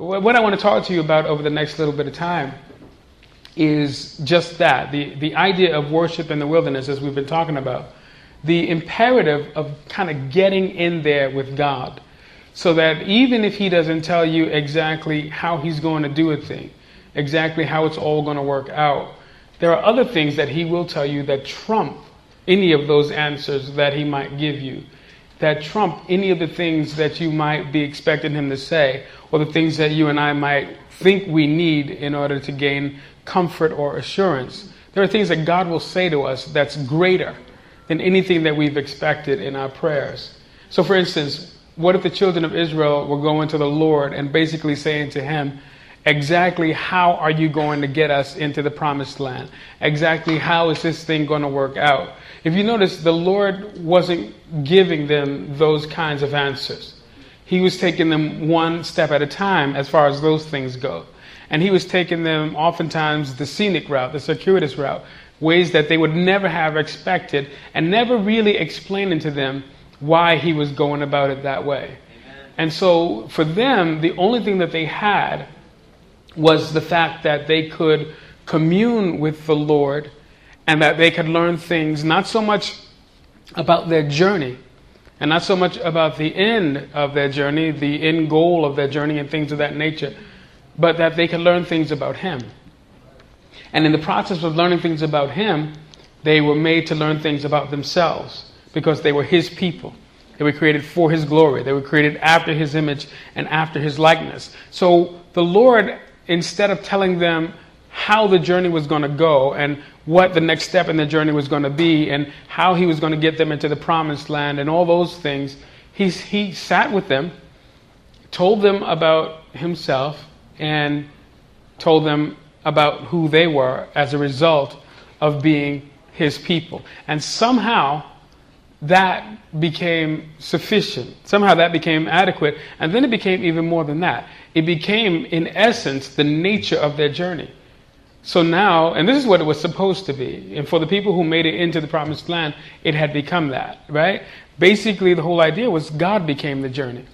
what I want to talk to you about over the next little bit of time is just that, the idea of worship in the wilderness, as we've been talking about, the imperative of kind of getting in there with God, so that even if he doesn't tell you exactly how he's going to do a thing, exactly how it's all going to work out, there are other things that he will tell you that trump any of those answers that he might give you, that trump any of the things that you might be expecting him to say, or the things that you and I might think we need in order to gain comfort or assurance. There are things that God will say to us that's greater than anything that we've expected in our prayers. So for instance, what if the children of Israel were going to the Lord and basically saying to him, exactly how are you going to get us into the promised land? Exactly how is this thing going to work out? If you notice, the Lord wasn't giving them those kinds of answers. He was taking them one step at a time as far as those things go. And he was taking them oftentimes the scenic route, the circuitous route, ways that they would never have expected, and never really explaining to them why he was going about it that way. Amen. And so for them, the only thing that they had was the fact that they could commune with the Lord, and that they could learn things not so much about their journey, and not so much about the end of their journey, the end goal of their journey and things of that nature, but that they could learn things about him. And in the process of learning things about him, they were made to learn things about themselves, because they were his people. They were created for his glory. They were created after his image and after his likeness. So the Lord, instead of telling them how the journey was going to go and what the next step in the journey was going to be and how he was going to get them into the promised land and all those things, he sat with them, told them about himself, and told them about who they were as a result of being his people. And somehow that became sufficient. Somehow that became adequate. And then it became even more than that. It became, in essence, the nature of their journey. So now, and this is what it was supposed to be. And for the people who made it into the promised land, it had become that, right? Basically, the whole idea was God became the journey.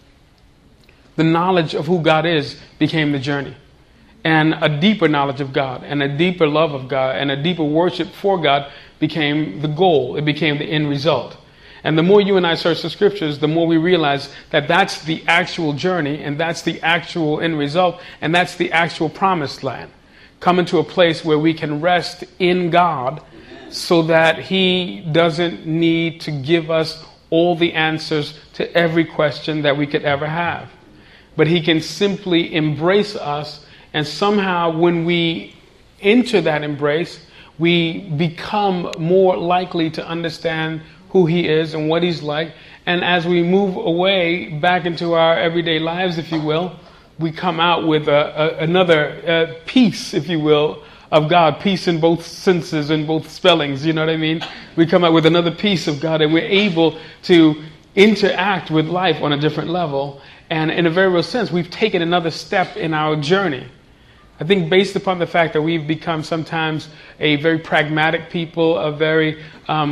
The knowledge of who God is became the journey. And a deeper knowledge of God, and a deeper love of God, and a deeper worship for God became the goal. It became the end result. And the more you and I search the scriptures, the more we realize that that's the actual journey, and that's the actual end result, and that's the actual promised land. Coming to a place where we can rest in God, so that he doesn't need to give us all the answers to every question that we could ever have. But he can simply embrace us, and somehow when we enter that embrace, we become more likely to understand who he is and what he's like. And as we move away back into our everyday lives, if you will, we come out with another piece, if you will, of God. Peace in both senses and both spellings, you know what I mean? We come out with another piece of God, and we're able to interact with life on a different level. And in a very real sense, we've taken another step in our journey. I think based upon the fact that we've become sometimes a very pragmatic people, a very,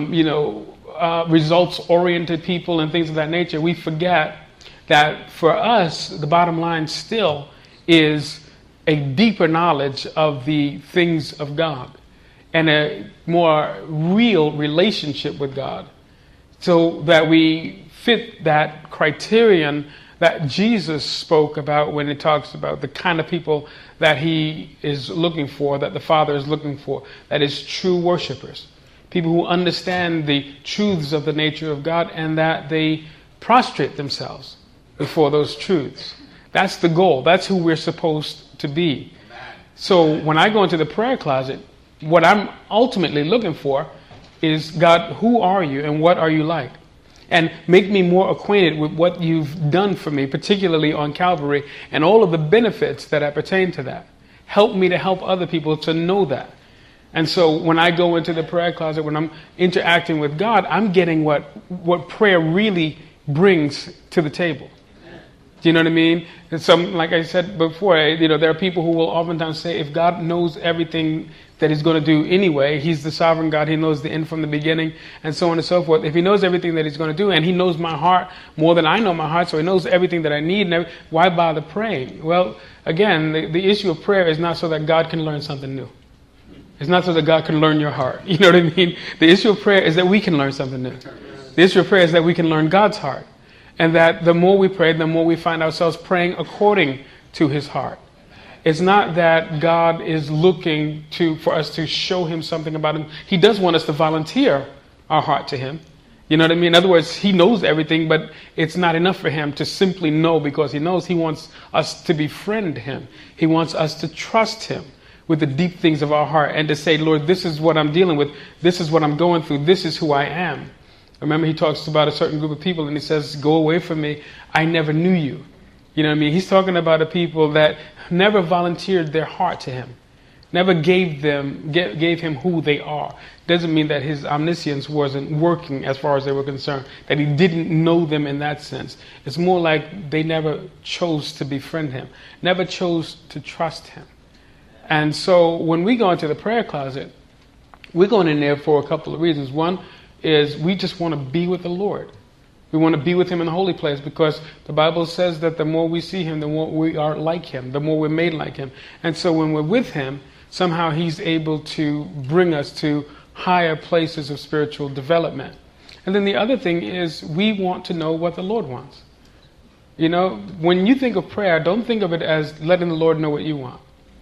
results-oriented people and things of that nature, we forget that for us, the bottom line still is a deeper knowledge of the things of God and a more real relationship with God, so that we fit that criterion that Jesus spoke about when he talks about the kind of people that he is looking for, that the Father is looking for, that is true worshipers. People who understand the truths of the nature of God, and that they prostrate themselves before those truths. That's the goal. That's who we're supposed to be. So when I go into the prayer closet, what I'm ultimately looking for is, God, who are you and what are you like? And make me more acquainted with what you've done for me, particularly on Calvary, and all of the benefits that pertain to that. Help me to help other people to know that. And so when I go into the prayer closet, when I'm interacting with God, I'm getting what prayer really brings to the table. Do you know what I mean? And some, like I said before, there are people who will oftentimes say, if God knows everything that He's going to do anyway, He's the sovereign God, He knows the end from the beginning, and so on and so forth. If He knows everything that He's going to do, and He knows my heart more than I know my heart, so He knows everything that I need, why bother praying? Well, again, the issue of prayer is not so that God can learn something new. It's not so that God can learn your heart. You know what I mean? The issue of prayer is that we can learn something new. The issue of prayer is that we can learn God's heart. And that the more we pray, the more we find ourselves praying according to His heart. It's not that God is looking for us to show Him something about Him. He does want us to volunteer our heart to Him. You know what I mean? In other words, He knows everything, but it's not enough for Him to simply know because He knows. He wants us to befriend Him. He wants us to trust Him with the deep things of our heart and to say, Lord, this is what I'm dealing with. This is what I'm going through. This is who I am. Remember, He talks about a certain group of people and He says, go away from me. I never knew you. You know what I mean? He's talking about a people that never volunteered their heart to Him. Never gave Him who they are. Doesn't mean that His omniscience wasn't working as far as they were concerned. That He didn't know them in that sense. It's more like they never chose to befriend Him. Never chose to trust Him. And so when we go into the prayer closet, we're going in there for a couple of reasons. One is we just want to be with the Lord. We want to be with Him in the holy place because the Bible says that the more we see Him, the more we are like Him, the more we're made like Him. And so when we're with Him, somehow He's able to bring us to higher places of spiritual development. And then the other thing is we want to know what the Lord wants. You know, when you think of prayer, don't think of it as letting the Lord know what you want.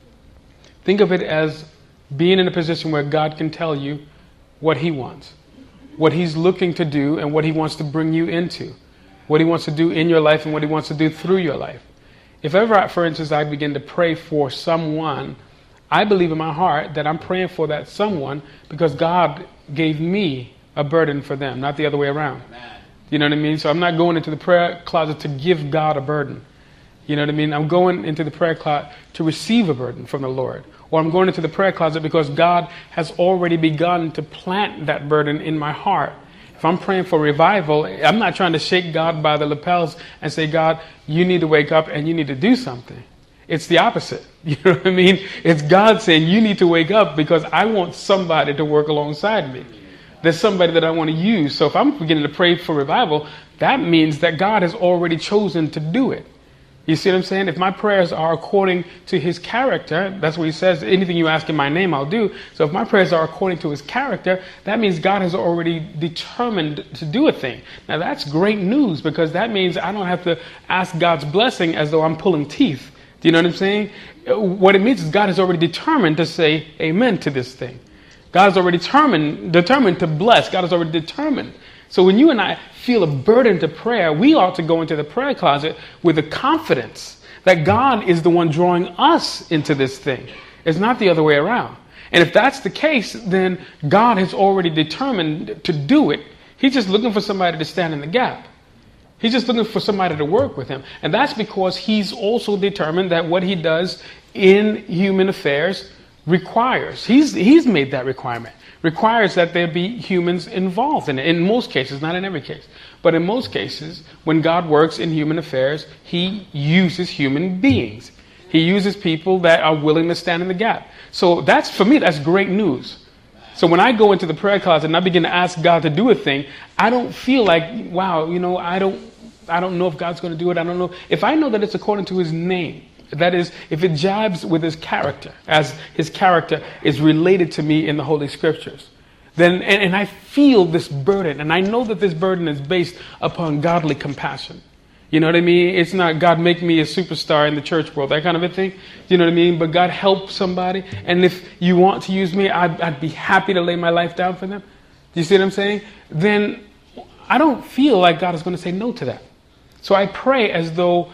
Think of it as being in a position where God can tell you what He wants, what He's looking to do and what He wants to bring you into, what He wants to do in your life and what He wants to do through your life. If ever, for instance, I begin to pray for someone, I believe in my heart that I'm praying for that someone because God gave me a burden for them, not the other way around. Amen. You know what I mean? So I'm not going into the prayer closet to give God a burden. You know what I mean? I'm going into the prayer closet to receive a burden from the Lord. Or I'm going into the prayer closet because God has already begun to plant that burden in my heart. If I'm praying for revival, I'm not trying to shake God by the lapels and say, God, you need to wake up and you need to do something. It's the opposite. You know what I mean? It's God saying, you need to wake up because I want somebody to work alongside me. There's somebody that I want to use. So if I'm beginning to pray for revival, that means that God has already chosen to do it. You see what I'm saying? If my prayers are according to His character, that's what He says, anything you ask in my name, I'll do. So if my prayers are according to His character, that means God has already determined to do a thing. Now that's great news because that means I don't have to ask God's blessing as though I'm pulling teeth. Do you know what I'm saying? What it means is God has already determined to say amen to this thing. God has already determined to bless. God has already determined. So when you and I feel a burden to prayer, we ought to go into the prayer closet with the confidence that God is the one drawing us into this thing. It's not the other way around. And if that's the case, then God has already determined to do it. He's just looking for somebody to stand in the gap. He's just looking for somebody to work with Him. And that's because He's also determined that what He does in human affairs requires. He's made that requirement. Requires that there be humans involved in it. In most cases, not in every case. But in most cases, when God works in human affairs, He uses human beings. He uses people that are willing to stand in the gap. So that's, for me, that's great news. So when I go into the prayer closet and I begin to ask God to do a thing, I don't feel like, wow, I don't know if God's going to do it. I don't know. If I know that it's according to His name, that is, if it jibes with His character, as His character is related to me in the Holy Scriptures, then and I feel this burden, and I know that this burden is based upon godly compassion. You know what I mean? It's not God make me a superstar in the church world, that kind of a thing. You know what I mean? But God help somebody, and if you want to use me, I'd be happy to lay my life down for them. Do you see what I'm saying? Then I don't feel like God is going to say no to that. So I pray as though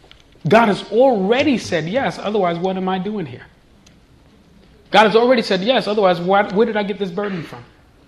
God has already said yes, otherwise what am I doing here? God has already said yes, otherwise where did I get this burden from?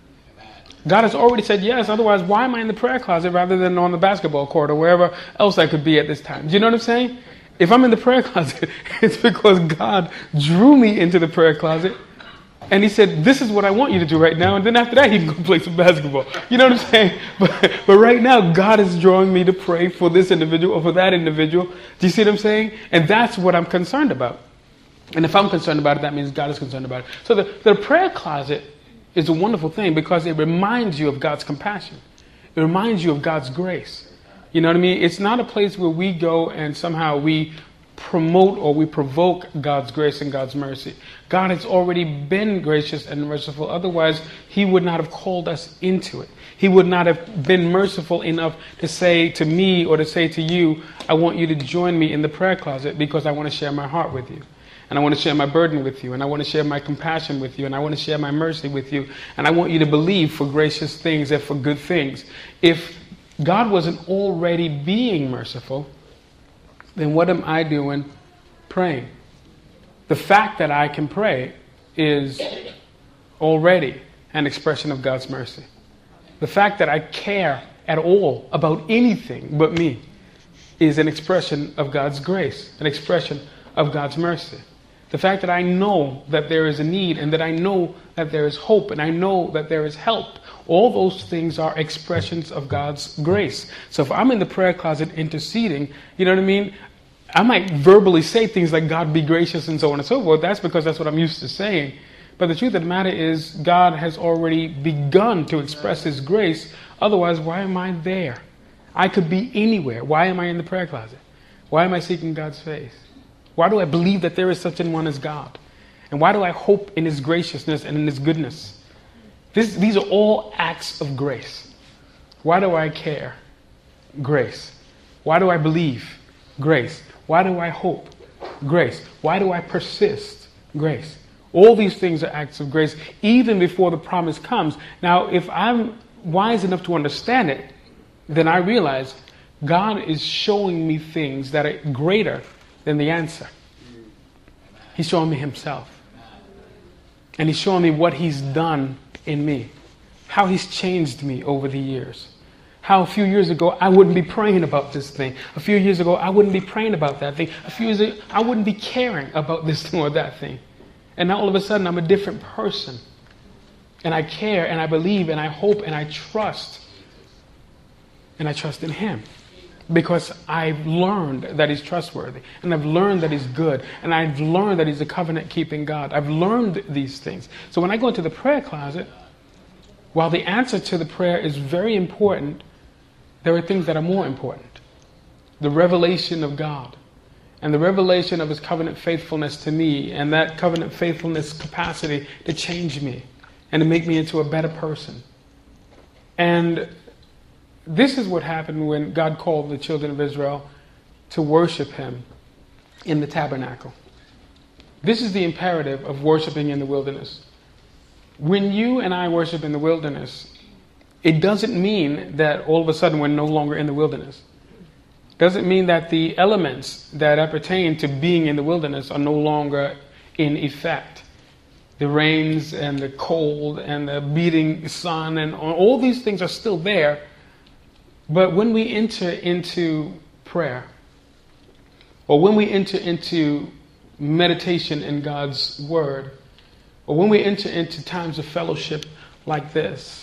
God has already said yes, otherwise why am I in the prayer closet rather than on the basketball court or wherever else I could be at this time? Do you know what I'm saying? If I'm in the prayer closet, it's because God drew me into the prayer closet And he said, this is what I want you to do right now. And then after that, he can go play some basketball. You know what I'm saying? But right now, God is drawing me to pray for this individual or for that individual. Do you see what I'm saying? And that's what I'm concerned about. And if I'm concerned about it, that means God is concerned about it. So the prayer closet is a wonderful thing because it reminds you of God's compassion. It reminds you of God's grace. You know what I mean? It's not a place where we go and somehow we promote or we provoke God's grace and God's mercy. God has already been gracious and merciful. Otherwise, he would not have called us into it. He would not have been merciful enough to say to me or to say to you, I want you to join me in the prayer closet because I want to share my heart with you. And I want to share my burden with you. And I want to share my compassion with you. And I want to share my mercy with you. And I want you to believe for gracious things and for good things. If God wasn't already being merciful, then what am I doing praying? The fact that I can pray is already an expression of God's mercy. The fact that I care at all about anything but me is an expression of God's grace, an expression of God's mercy. The fact that I know that there is a need and that I know that there is hope and I know that there is help, all those things are expressions of God's grace. So if I'm in the prayer closet interceding, you know what I mean? I might verbally say things like, God be gracious and so on and so forth. That's because that's what I'm used to saying. But the truth of the matter is God has already begun to express his grace. Otherwise, why am I there? I could be anywhere. Why am I in the prayer closet? Why am I seeking God's face? Why do I believe that there is such an one as God? And why do I hope in his graciousness and in his goodness? These are all acts of grace. Why do I care? Grace. Why do I believe? Grace. Why do I hope? Grace. Why do I persist? Grace. All these things are acts of grace, even before the promise comes. Now, if I'm wise enough to understand it, then I realize God is showing me things that are greater than the answer. He's showing me himself. And he's showing me what he's done in me. How he's changed me over the years. How a few years ago I wouldn't be praying about this thing. A few years ago I wouldn't be praying about that thing. A few years ago I wouldn't be caring about this thing or that thing. And now all of a sudden I'm a different person. And I care and I believe and I hope and I trust. And I trust in him. Because I've learned that he's trustworthy. And I've learned that he's good. And I've learned that he's a covenant-keeping God. I've learned these things. So when I go into the prayer closet, while the answer to the prayer is very important, there are things that are more important. The revelation of God. And the revelation of his covenant faithfulness to me. And that covenant faithfulness capacity to change me. And to make me into a better person. And this is what happened when God called the children of Israel to worship him in the tabernacle. This is the imperative of worshiping in the wilderness. When you and I worship in the wilderness, it doesn't mean that all of a sudden we're no longer in the wilderness. It doesn't mean that the elements that appertain to being in the wilderness are no longer in effect. The rains and the cold and the beating sun and all these things are still there. But when we enter into prayer, or when we enter into meditation in God's word, or when we enter into times of fellowship like this,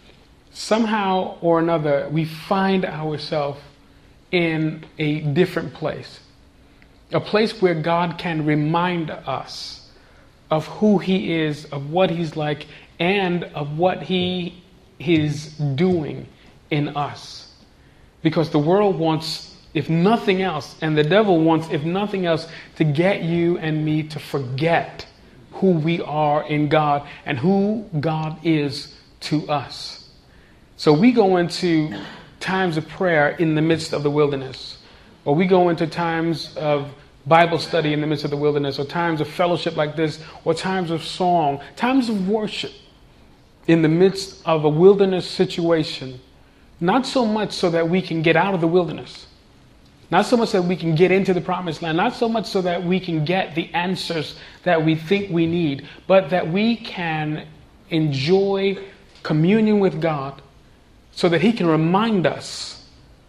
somehow or another we find ourselves in a different place. A place where God can remind us of who he is, of what he's like, and of what he is doing in us. Because the world wants, if nothing else, and the devil wants, if nothing else, to get you and me to forget who we are in God and who God is to us. So we go into times of prayer in the midst of the wilderness, or we go into times of Bible study in the midst of the wilderness, or times of fellowship like this, or times of song, times of worship in the midst of a wilderness situation. Not so much so that we can get out of the wilderness. Not so much that we can get into the promised land. Not so much so that we can get the answers that we think we need. But that we can enjoy communion with God so that he can remind us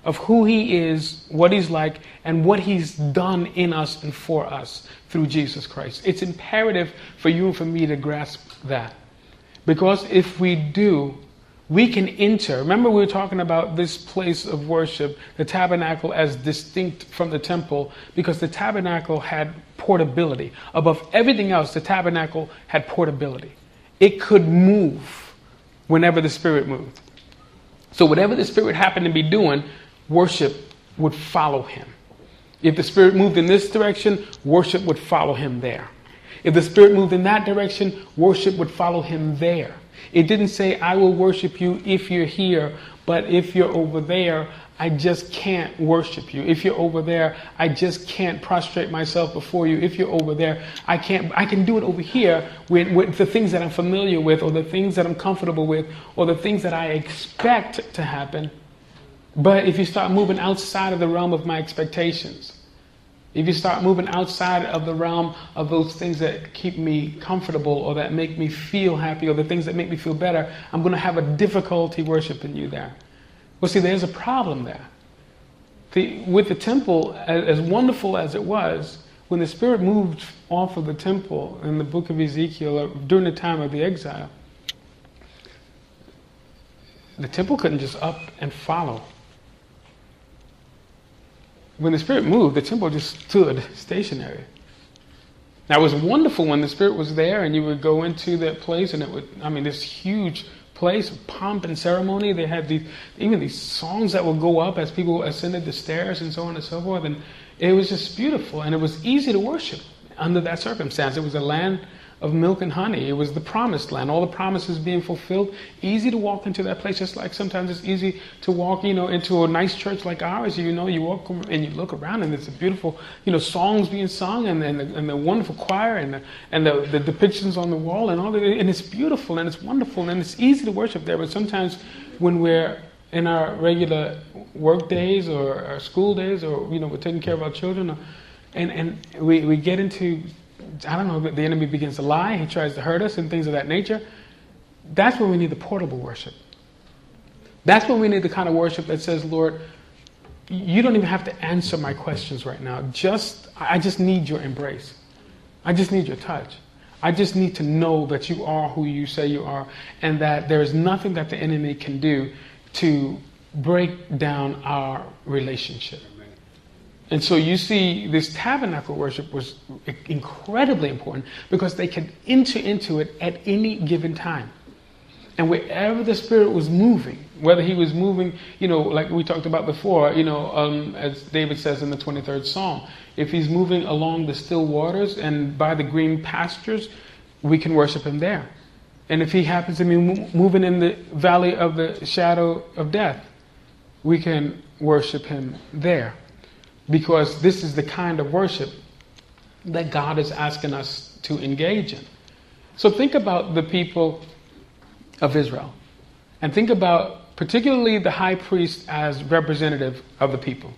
of who he is, what he's like, and what he's done in us and for us through Jesus Christ. It's imperative for you and for me to grasp that. Because if we do, we can enter. Remember, we were talking about this place of worship, the tabernacle, as distinct from the temple, because the tabernacle had portability. Above everything else, the tabernacle had portability. It could move whenever the Spirit moved. So whatever the Spirit happened to be doing, worship would follow him. If the Spirit moved in this direction, worship would follow him there. If the Spirit moved in that direction, worship would follow him there. It didn't say, I will worship you if you're here, but if you're over there, I just can't worship you. If you're over there, I just can't prostrate myself before you. If you're over there, I can do it over here with the things that I'm familiar with, or the things that I'm comfortable with, or the things that I expect to happen. But if you start moving outside of the realm of my expectations, if you start moving outside of the realm of those things that keep me comfortable, or that make me feel happy, or the things that make me feel better, I'm going to have a difficulty worshiping you there. Well, see, there's a problem there. With the temple, as wonderful as it was, when the Spirit moved off of the temple in the book of Ezekiel during the time of the exile, the temple couldn't just up and follow. When the Spirit moved, the temple just stood stationary. Now, it was wonderful when the Spirit was there and you would go into that place, and this huge place of pomp and ceremony. They had these songs that would go up as people ascended the stairs and so on and so forth. And it was just beautiful, and it was easy to worship under that circumstance. It was a land of milk and honey. It was the promised land, all the promises being fulfilled. Easy to walk into that place, just like sometimes it's easy to walk, into a nice church like ours. You walk and you look around, and it's a beautiful, songs being sung, and the wonderful choir, and the depictions on the wall, and all that, and it's beautiful and it's wonderful and it's easy to worship there. But sometimes when we're in our regular work days or our school days, or we're taking care of our children, and we get into, I don't know, the enemy begins to lie. He tries to hurt us and things of that nature. That's when we need the portable worship. That's when we need the kind of worship that says, Lord, you don't even have to answer my questions right now. I just need your embrace. I just need your touch. I just need to know that you are who you say you are, and that there is nothing that the enemy can do to break down our relationship. And so you see, this tabernacle worship was incredibly important, because they could enter into it at any given time. And wherever the Spirit was moving, whether he was moving, like we talked about before, as David says in the 23rd Psalm, if he's moving along the still waters and by the green pastures, we can worship him there. And if he happens to be moving in the valley of the shadow of death, we can worship him there. Because this is the kind of worship that God is asking us to engage in. So think about the people of Israel. And think about particularly the high priest as representative of the people.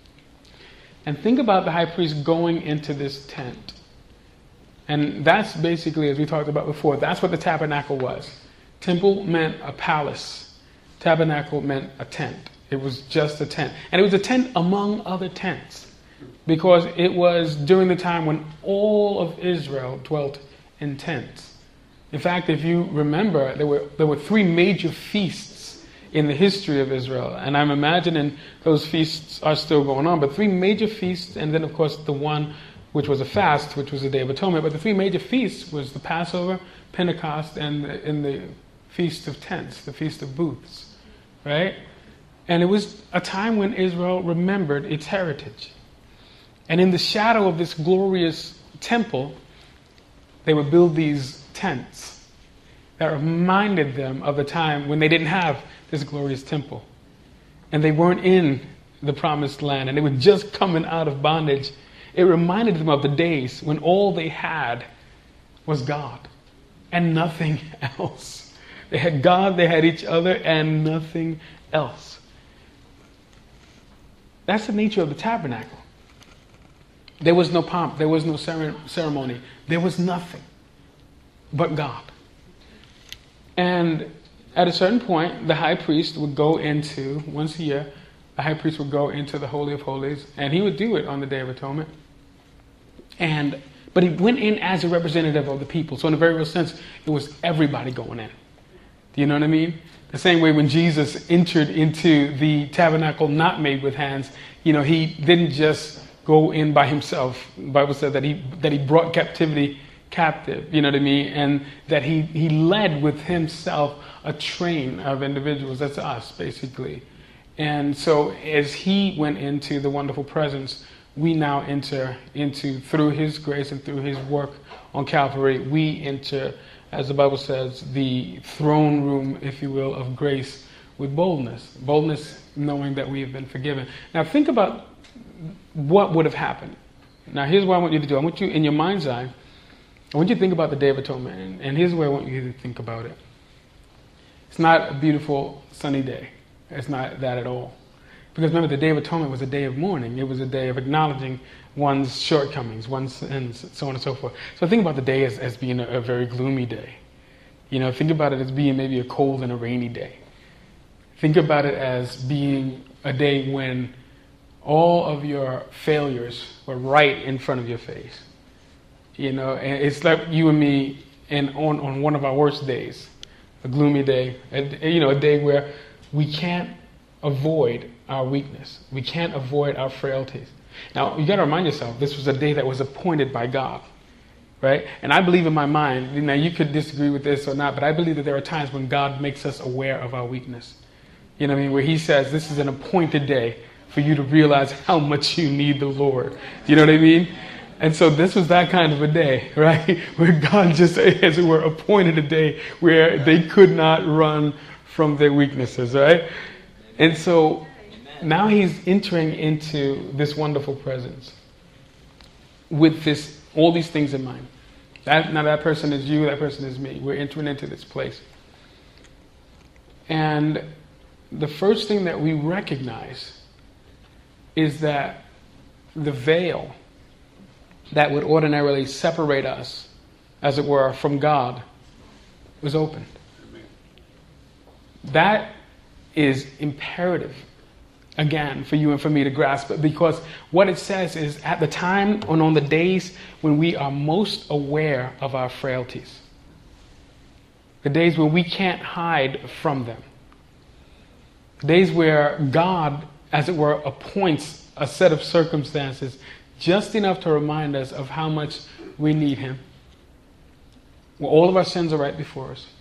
And think about the high priest going into this tent. And that's basically, as we talked about before, that's what the tabernacle was. Temple meant a palace. Tabernacle meant a tent. It was just a tent. And it was a tent among other tents, because it was during the time when all of Israel dwelt in tents. In fact, if you remember, there were 3 major feasts in the history of Israel. And I'm imagining those feasts are still going on. But 3 major feasts, and then, of course, the one which was a fast, which was the Day of Atonement. But the 3 major feasts was the Passover, Pentecost, and the Feast of Tents, the Feast of Booths. Right? And it was a time when Israel remembered its heritage. And in the shadow of this glorious temple, they would build these tents that reminded them of the time when they didn't have this glorious temple. And they weren't in the promised land, and they were just coming out of bondage. It reminded them of the days when all they had was God and nothing else. They had God, they had each other, and nothing else. That's the nature of the tabernacle. There was no pomp. There was no ceremony. There was nothing but God. And at a certain point, the high priest would go into, once a year, the high priest would go into the Holy of Holies, and he would do it on the Day of Atonement. But he went in as a representative of the people. So in a very real sense, it was everybody going in. Do you know what I mean? The same way when Jesus entered into the tabernacle not made with hands, he didn't just go in by himself. The Bible said that he brought captivity captive, you know what I mean? And that he led with himself a train of individuals. That's us, basically. And so as he went into the wonderful presence, we now enter into, through his grace and through his work on Calvary, we enter, as the Bible says, the throne room, if you will, of grace with boldness. Boldness knowing that we have been forgiven. Now think about what would have happened. Now here's what I want you to do. I want you, in your mind's eye, I want you to think about the Day of Atonement. And here's where I want you to think about it. It's not a beautiful sunny day. It's not that at all. Because remember, the Day of Atonement was a day of mourning. It was a day of acknowledging one's shortcomings, one's sins, so on and so forth. So think about the day as being a very gloomy day. Think about it as being maybe a cold and a rainy day. Think about it as being a day when all of your failures were right in front of your face. And it's like you and me on one of our worst days, a gloomy day, a day where we can't avoid our weakness. We can't avoid our frailties. Now, you got to remind yourself, this was a day that was appointed by God, right? And I believe in my mind, now you could disagree with this or not, but I believe that there are times when God makes us aware of our weakness. You know what I mean? Where he says, this is an appointed day for you to realize how much you need the Lord. You know what I mean? And so this was that kind of a day, right? Where God just, as it were, appointed a day where they could not run from their weaknesses, right? And so now he's entering into this wonderful presence with all these things in mind. Now that person is you, that person is me. We're entering into this place. And the first thing that we recognize is that the veil that would ordinarily separate us, as it were, from God, was opened. That is imperative, again, for you and for me to grasp it, because what it says is at the time and on the days when we are most aware of our frailties, the days where we can't hide from them, the days where God, as it were, appoints a set of circumstances just enough to remind us of how much we need him, where all of our sins are right before us.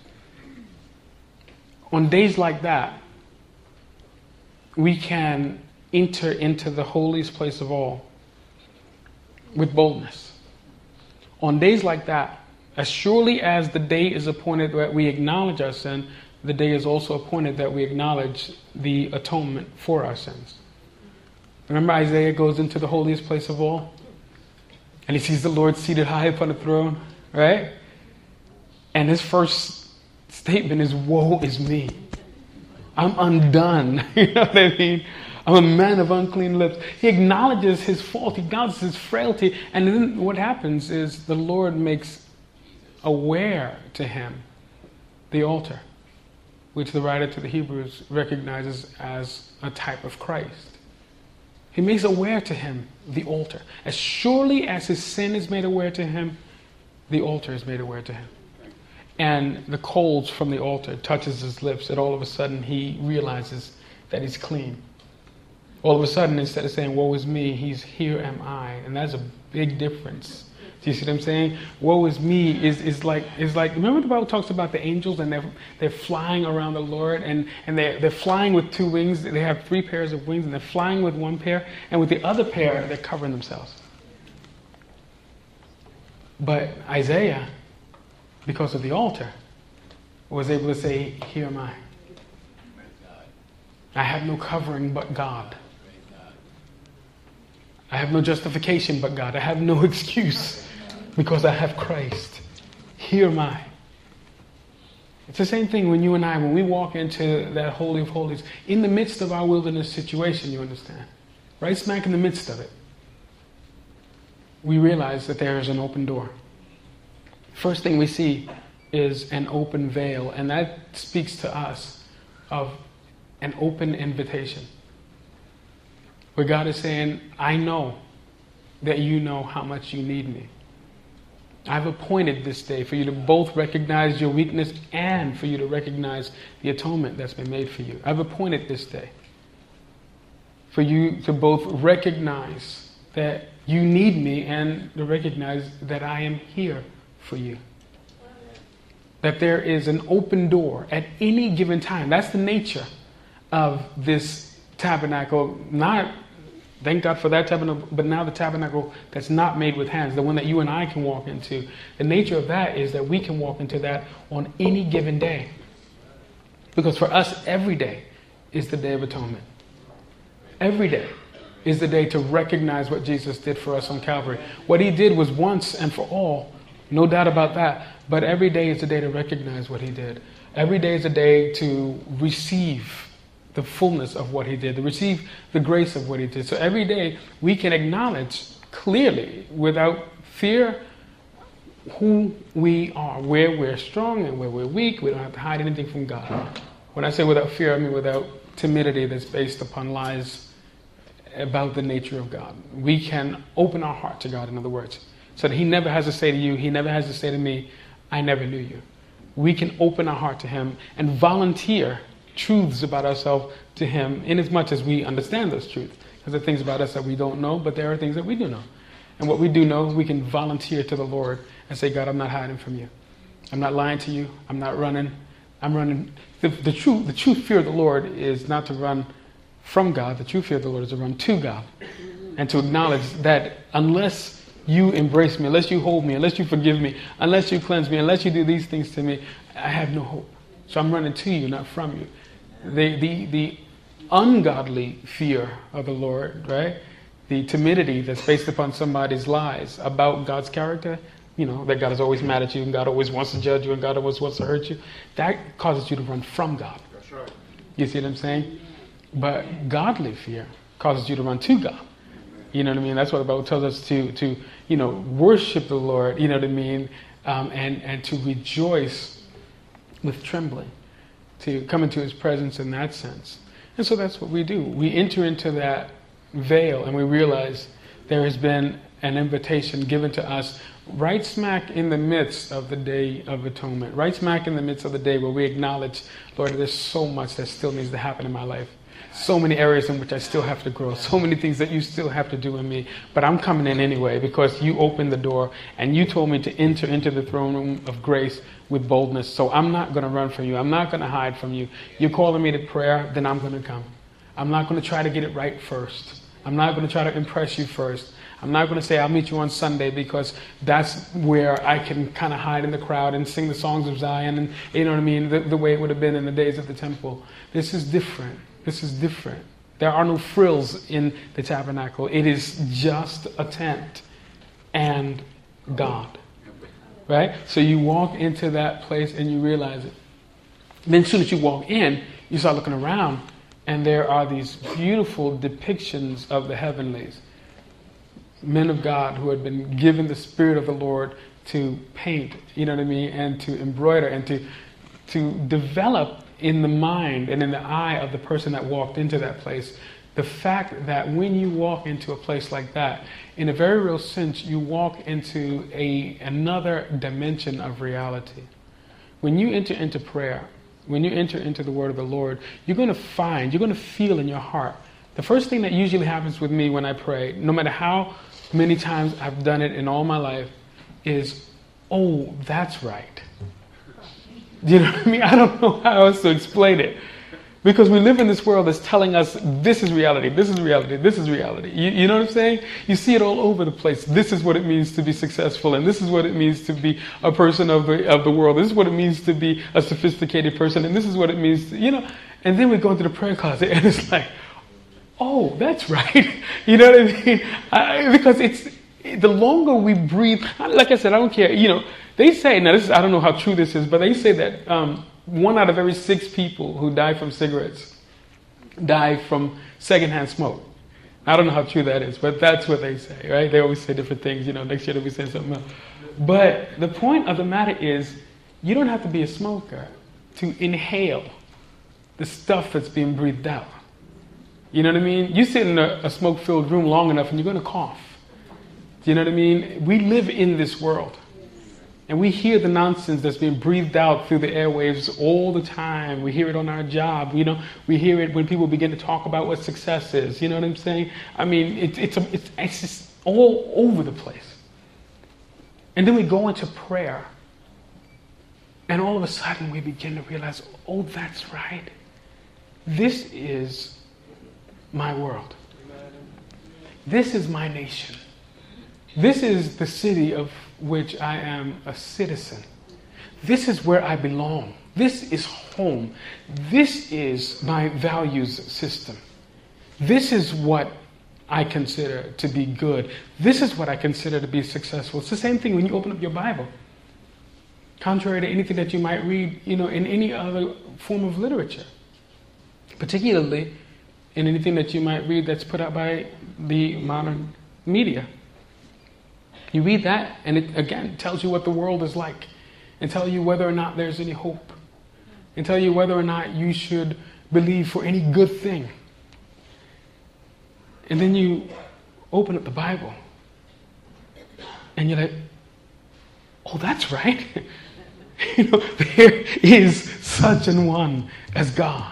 On days like that, we can enter into the holiest place of all with boldness. On days like that, as surely as the day is appointed that we acknowledge our sin, the day is also appointed that we acknowledge the atonement for our sins. Remember, Isaiah goes into the holiest place of all, and he sees the Lord seated high upon the throne, right? And his first statement is, woe is me. I'm undone. You know what I mean? I'm a man of unclean lips. He acknowledges his fault. He acknowledges his frailty. And then what happens is the Lord makes aware to him the altar, which the writer to the Hebrews recognizes as a type of Christ. He makes aware to him the altar. As surely as his sin is made aware to him, the altar is made aware to him. And the coals from the altar touches his lips, and all of a sudden he realizes that he's clean. All of a sudden, instead of saying, woe is me, he's here am I. And that's a big difference. Do you see what I'm saying? Woe is me is like, remember the Bible talks about the angels and they're flying around the Lord and they're flying with two wings. They have 3 pairs of wings and they're flying with one pair, and with the other pair, they're covering themselves. But Isaiah, because of the altar, was able to say, here am I. I have no covering but God. I have no justification but God. I have no excuse because I have Christ. Here am I. It's the same thing when you and I, when we walk into that Holy of Holies, in the midst of our wilderness situation, you understand, right smack in the midst of it, we realize that there is an open door. First thing we see is an open veil, and that speaks to us of an open invitation. where God is saying, I know that you know how much you need me. I've appointed this day for you to both recognize your weakness and for you to recognize the atonement that's been made for you. I've appointed this day for you to both recognize that you need me and to recognize that I am here for you. That there is an open door at any given time. That's the nature of this tabernacle. Not, thank God for that tabernacle, but now the tabernacle that's not made with hands, the one that you and I can walk into. The nature of that is that we can walk into that on any given day. Because for us, every day is the Day of Atonement. Every day is the day to recognize what Jesus did for us on Calvary. What he did was once and for all, no doubt about that. But every day is a day to recognize what he did. Every day is a day to receive the fullness of what he did, to receive the grace of what he did. So every day we can acknowledge clearly, without fear, who we are, where we're strong and where we're weak. We don't have to hide anything from God. When I say without fear, I mean without timidity that's based upon lies about the nature of God. We can open our heart to God, in other words, so that he never has to say to you, he never has to say to me, I never knew you. We can open our heart to him and volunteer truths about ourselves to him, in as much as we understand those truths. Because there are things about us that we don't know, but there are things that we do know. And what we do know, we can volunteer to the Lord and say, God, I'm not hiding from you. I'm not lying to you. I'm not running. I'm running. The true fear of the Lord is not to run from God. The true fear of the Lord is to run to God. And to acknowledge that unless you embrace me, unless you hold me, unless you forgive me, unless you cleanse me, unless you do these things to me, I have no hope. So I'm running to you, not from you. The ungodly fear of the Lord, right? The timidity that's based upon somebody's lies about God's character, that God is always mad at you and God always wants to judge you and God always wants to hurt you, that causes you to run from God. That's right. You see what I'm saying? But godly fear causes you to run to God. You know what I mean? That's what the Bible tells us to worship the Lord, you know what I mean? And to rejoice with trembling, to come into his presence in that sense. And so that's what we do. We enter into that veil and we realize there has been an invitation given to us right smack in the midst of the Day of Atonement, right smack in the midst of the day where we acknowledge, Lord, there's so much that still needs to happen in my life. So many areas in which I still have to grow. So many things that you still have to do in me. But I'm coming in anyway because you opened the door and you told me to enter into the throne room of grace with boldness. So I'm not going to run from you. I'm not going to hide from you. You're calling me to prayer, then I'm going to come. I'm not going to try to get it right first. I'm not going to try to impress you first. I'm not going to say I'll meet you on Sunday because that's where I can kind of hide in the crowd and sing the songs of Zion and, you know what I mean, the way it would have been in the days of the temple. This is different. This is different. There are no frills in the tabernacle. It is just a tent and God. Right? So you walk into that place and you realize it. Then as soon as you walk in, you start looking around and there are these beautiful depictions of the heavenlies. Men of God who had been given the Spirit of the Lord to paint, you know what I mean, and to embroider and to develop in the mind and in the eye of the person that walked into that place, the fact that when you walk into a place like that, in a very real sense, you walk into another dimension of reality. When you enter into prayer, when you enter into the Word of the Lord, you're going to feel in your heart. The first thing that usually happens with me when I pray, no matter how many times I've done it in all my life, is, oh, that's right. You know what I mean? I don't know how else to explain it. Because we live in this world that's telling us this is reality, this is reality, this is reality. You know what I'm saying? You see it all over the place. This is what it means to be successful, and this is what it means to be a person of the world. This is what it means to be a sophisticated person, and this is what it means to, And then we go into the prayer closet, and it's like, oh, that's right. You know what I mean? Because the longer we breathe, like I said, I don't care, They say, now I don't know how true this is, but they say that 1 out of every 6 people who die from cigarettes die from secondhand smoke. I don't know how true that is, but that's what they say, right? They always say different things, next year they'll be saying something else. But the point of the matter is, you don't have to be a smoker to inhale the stuff that's being breathed out. You know what I mean? You sit in a smoke-filled room long enough and you're going to cough. Do you know what I mean? We live in this world. And we hear the nonsense that's being breathed out through the airwaves all the time. We hear it on our job. You know, we hear it when people begin to talk about what success is. You know what I'm saying? I mean, it's just all over the place. And then we go into prayer. And all of a sudden we begin to realize, oh, that's right. This is my world. This is my nation. This is the city of which I am a citizen. This is where I belong. This is home. This is my values system. This is what I consider to be good. This is what I consider to be successful. It's the same thing when you open up your Bible. Contrary to anything that you might read, in any other form of literature. Particularly in anything that you might read that's put out by the modern media. You read that, and it, again, tells you what the world is like. And tell you whether or not there's any hope. And tell you whether or not you should believe for any good thing. And then you open up the Bible. And you're like, oh, that's right. There is such an one as God.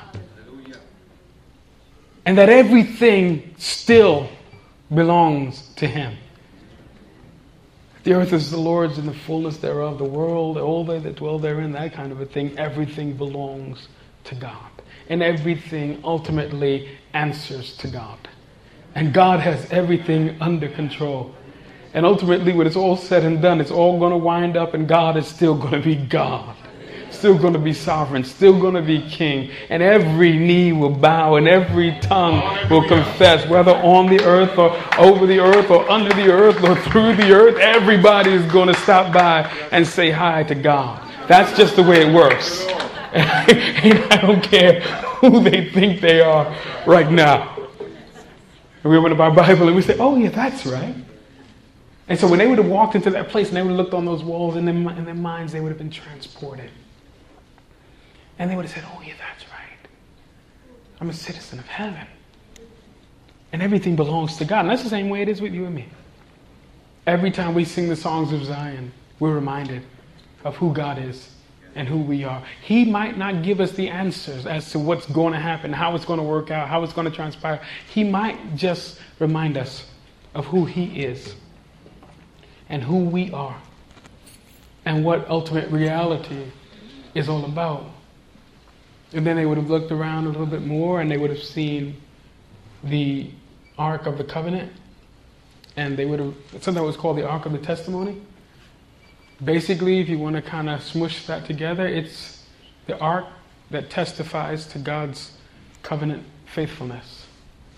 And that everything still belongs to Him. The earth is the Lord's and the fullness thereof, the world, all they that dwell therein, that kind of a thing. Everything belongs to God. And everything ultimately answers to God. And God has everything under control. And ultimately, when it's all said and done, it's all going to wind up and God is still going to be God. Still going to be sovereign, still going to be king. And every knee will bow and every tongue will confess, whether on the earth or over the earth or under the earth or through the earth, everybody is going to stop by and say hi to God. That's just the way it works. And I don't care who they think they are right now. And we open up our Bible and we say, oh yeah, that's right. And so when they would have walked into that place and they would have looked on those walls in their minds, they would have been transported. And they would have said, oh yeah, that's right. I'm a citizen of heaven. And everything belongs to God. And that's the same way it is with you and me. Every time we sing the songs of Zion, we're reminded of who God is and who we are. He might not give us the answers as to what's going to happen, how it's going to work out, how it's going to transpire. He might just remind us of who He is and who we are and what ultimate reality is all about. And then they would have looked around a little bit more and they would have seen the Ark of the Covenant. And they would have, something that was called the Ark of the Testimony. Basically, if you want to kind of smush that together, it's the Ark that testifies to God's covenant faithfulness.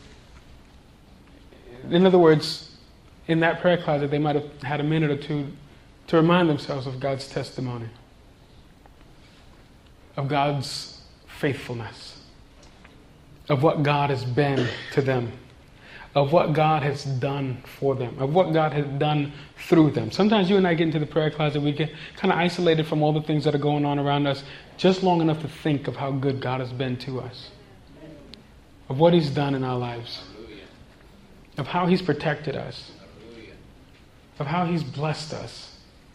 In other words, in that prayer closet, they might have had a minute or two to remind themselves of God's testimony, of God's faithfulness, of what God has been to them, of what God has done for them, of what God has done through them. Sometimes you and I get into the prayer closet, we get kind of isolated from all the things that are going on around us, just long enough to think of how good God has been to us, of what He's done in our lives, of how He's protected us, of how He's blessed us.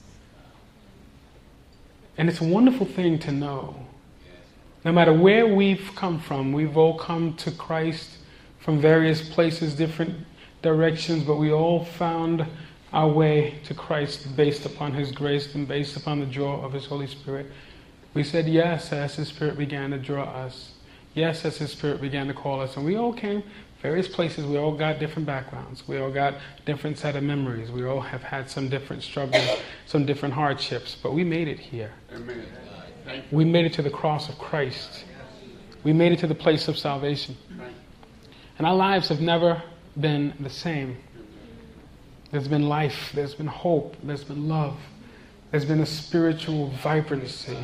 And it's a wonderful thing to know. No matter where we've come from, we've all come to Christ from various places, different directions, but we all found our way to Christ based upon His grace and based upon the draw of His Holy Spirit. We said yes as His Spirit began to draw us. Yes, as His Spirit began to call us. And we all came various places. We all got different backgrounds. We all got different set of memories. We all have had some different struggles, some different hardships, but we made it here. Amen. We made it to the cross of Christ. We made it to the place of salvation. And our lives have never been the same. There's been life, there's been hope, there's been love, there's been a spiritual vibrancy.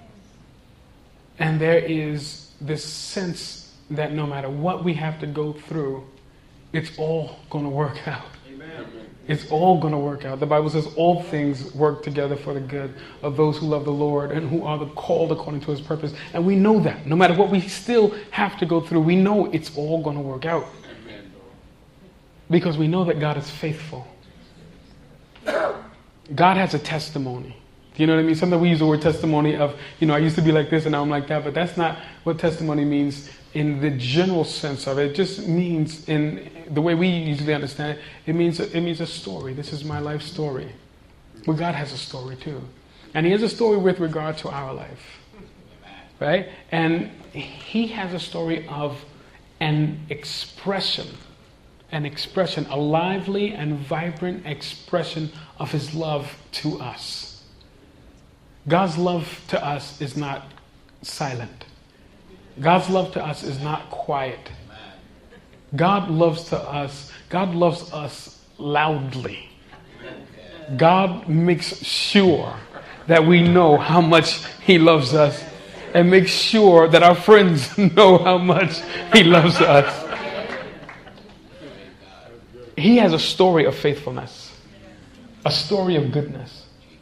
And there is this sense that no matter what we have to go through, it's all going to work out. Amen. It's all going to work out. The Bible says all things work together for the good of those who love the Lord and who are called according to his purpose. And we know that. No matter what we still have to go through, we know it's all going to work out. Because we know that God is faithful. God has a testimony. Do you know what I mean? Sometimes we use the word testimony of, I used to be like this and now I'm like that. But that's not what testimony means in the general sense of it. It just means, in the way we usually understand it, it means a story. This is my life story. Well, God has a story too. And he has a story with regard to our life. Right? And he has a story of an expression, a lively and vibrant expression of his love to us. God's love to us is not silent. God's love to us is not quiet. God loves us loudly. God makes sure that we know how much he loves us and makes sure that our friends know how much he loves us. He has a story of faithfulness, a story of goodness,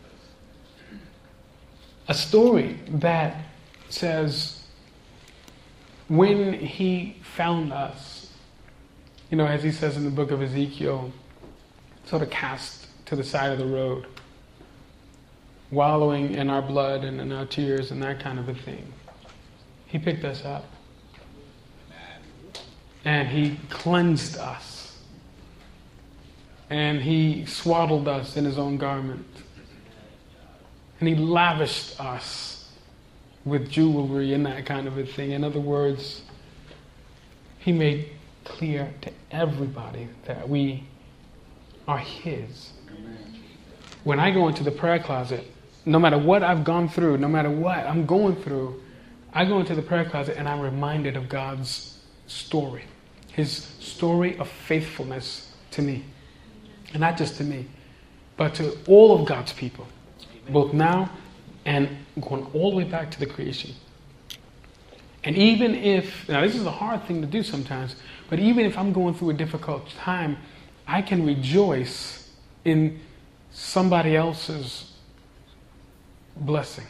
a story that says when he found us, as he says in the book of Ezekiel, sort of cast to the side of the road, wallowing in our blood and in our tears and that kind of a thing. He picked us up and he cleansed us. And he swaddled us in his own garment. And he lavished us with jewelry and that kind of a thing. In other words, he made clear to everybody that we are his. When I go into the prayer closet, no matter what I've gone through, no matter what I'm going through, I go into the prayer closet and I'm reminded of God's story. His story of faithfulness to me. And not just to me, but to all of God's people, both now and going all the way back to the creation. And even if, now this is a hard thing to do sometimes, but even if I'm going through a difficult time, I can rejoice in somebody else's blessing.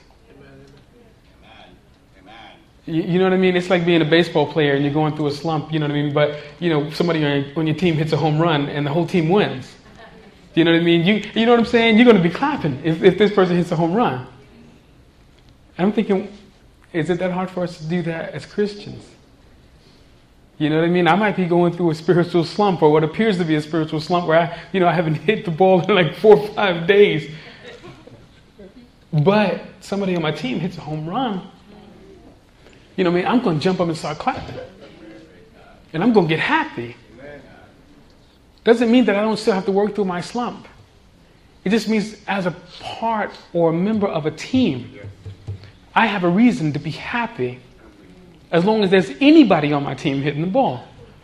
You know what I mean? It's like being a baseball player and you're going through a slump, you know what I mean? But, somebody on your team hits a home run and the whole team wins. You know what I mean? You know what I'm saying? You're going to be clapping if this person hits a home run. And I'm thinking, is it that hard for us to do that as Christians? You know what I mean? I might be going through a spiritual slump or what appears to be a spiritual slump where I haven't hit the ball in like 4 or 5 days. But somebody on my team hits a home run. You know what I mean? I'm going to jump up and start clapping. And I'm going to get happy. Doesn't mean that I don't still have to work through my slump. It just means as a part or a member of a team, I have a reason to be happy as long as there's anybody on my team hitting the ball.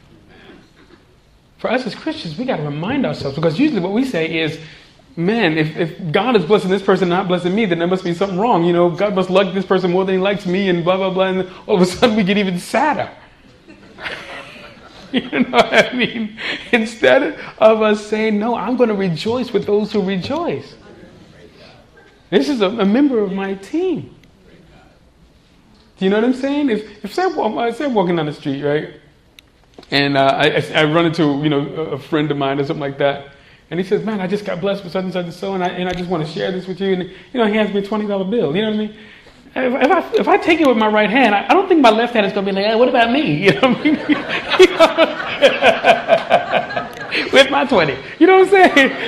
For us as Christians, we got to remind ourselves, because usually what we say is, man, if God is blessing this person and not blessing me, then there must be something wrong. God must like this person more than he likes me and blah, blah, blah. And all of a sudden we get even sadder. You know what I mean? Instead of us saying, no, I'm going to rejoice with those who rejoice. This is a member of my team. Do you know what I'm saying? If say I'm walking down the street, right? And I run into, a friend of mine or something like that. And he says, man, I just got blessed with such and such and so, and I just want to share this with you. And, he hands me a $20 bill. You know what I mean? If I take it with my right hand, I don't think my left hand is going to be like, hey, what about me? You know what I mean? With my 20. You know what I'm saying?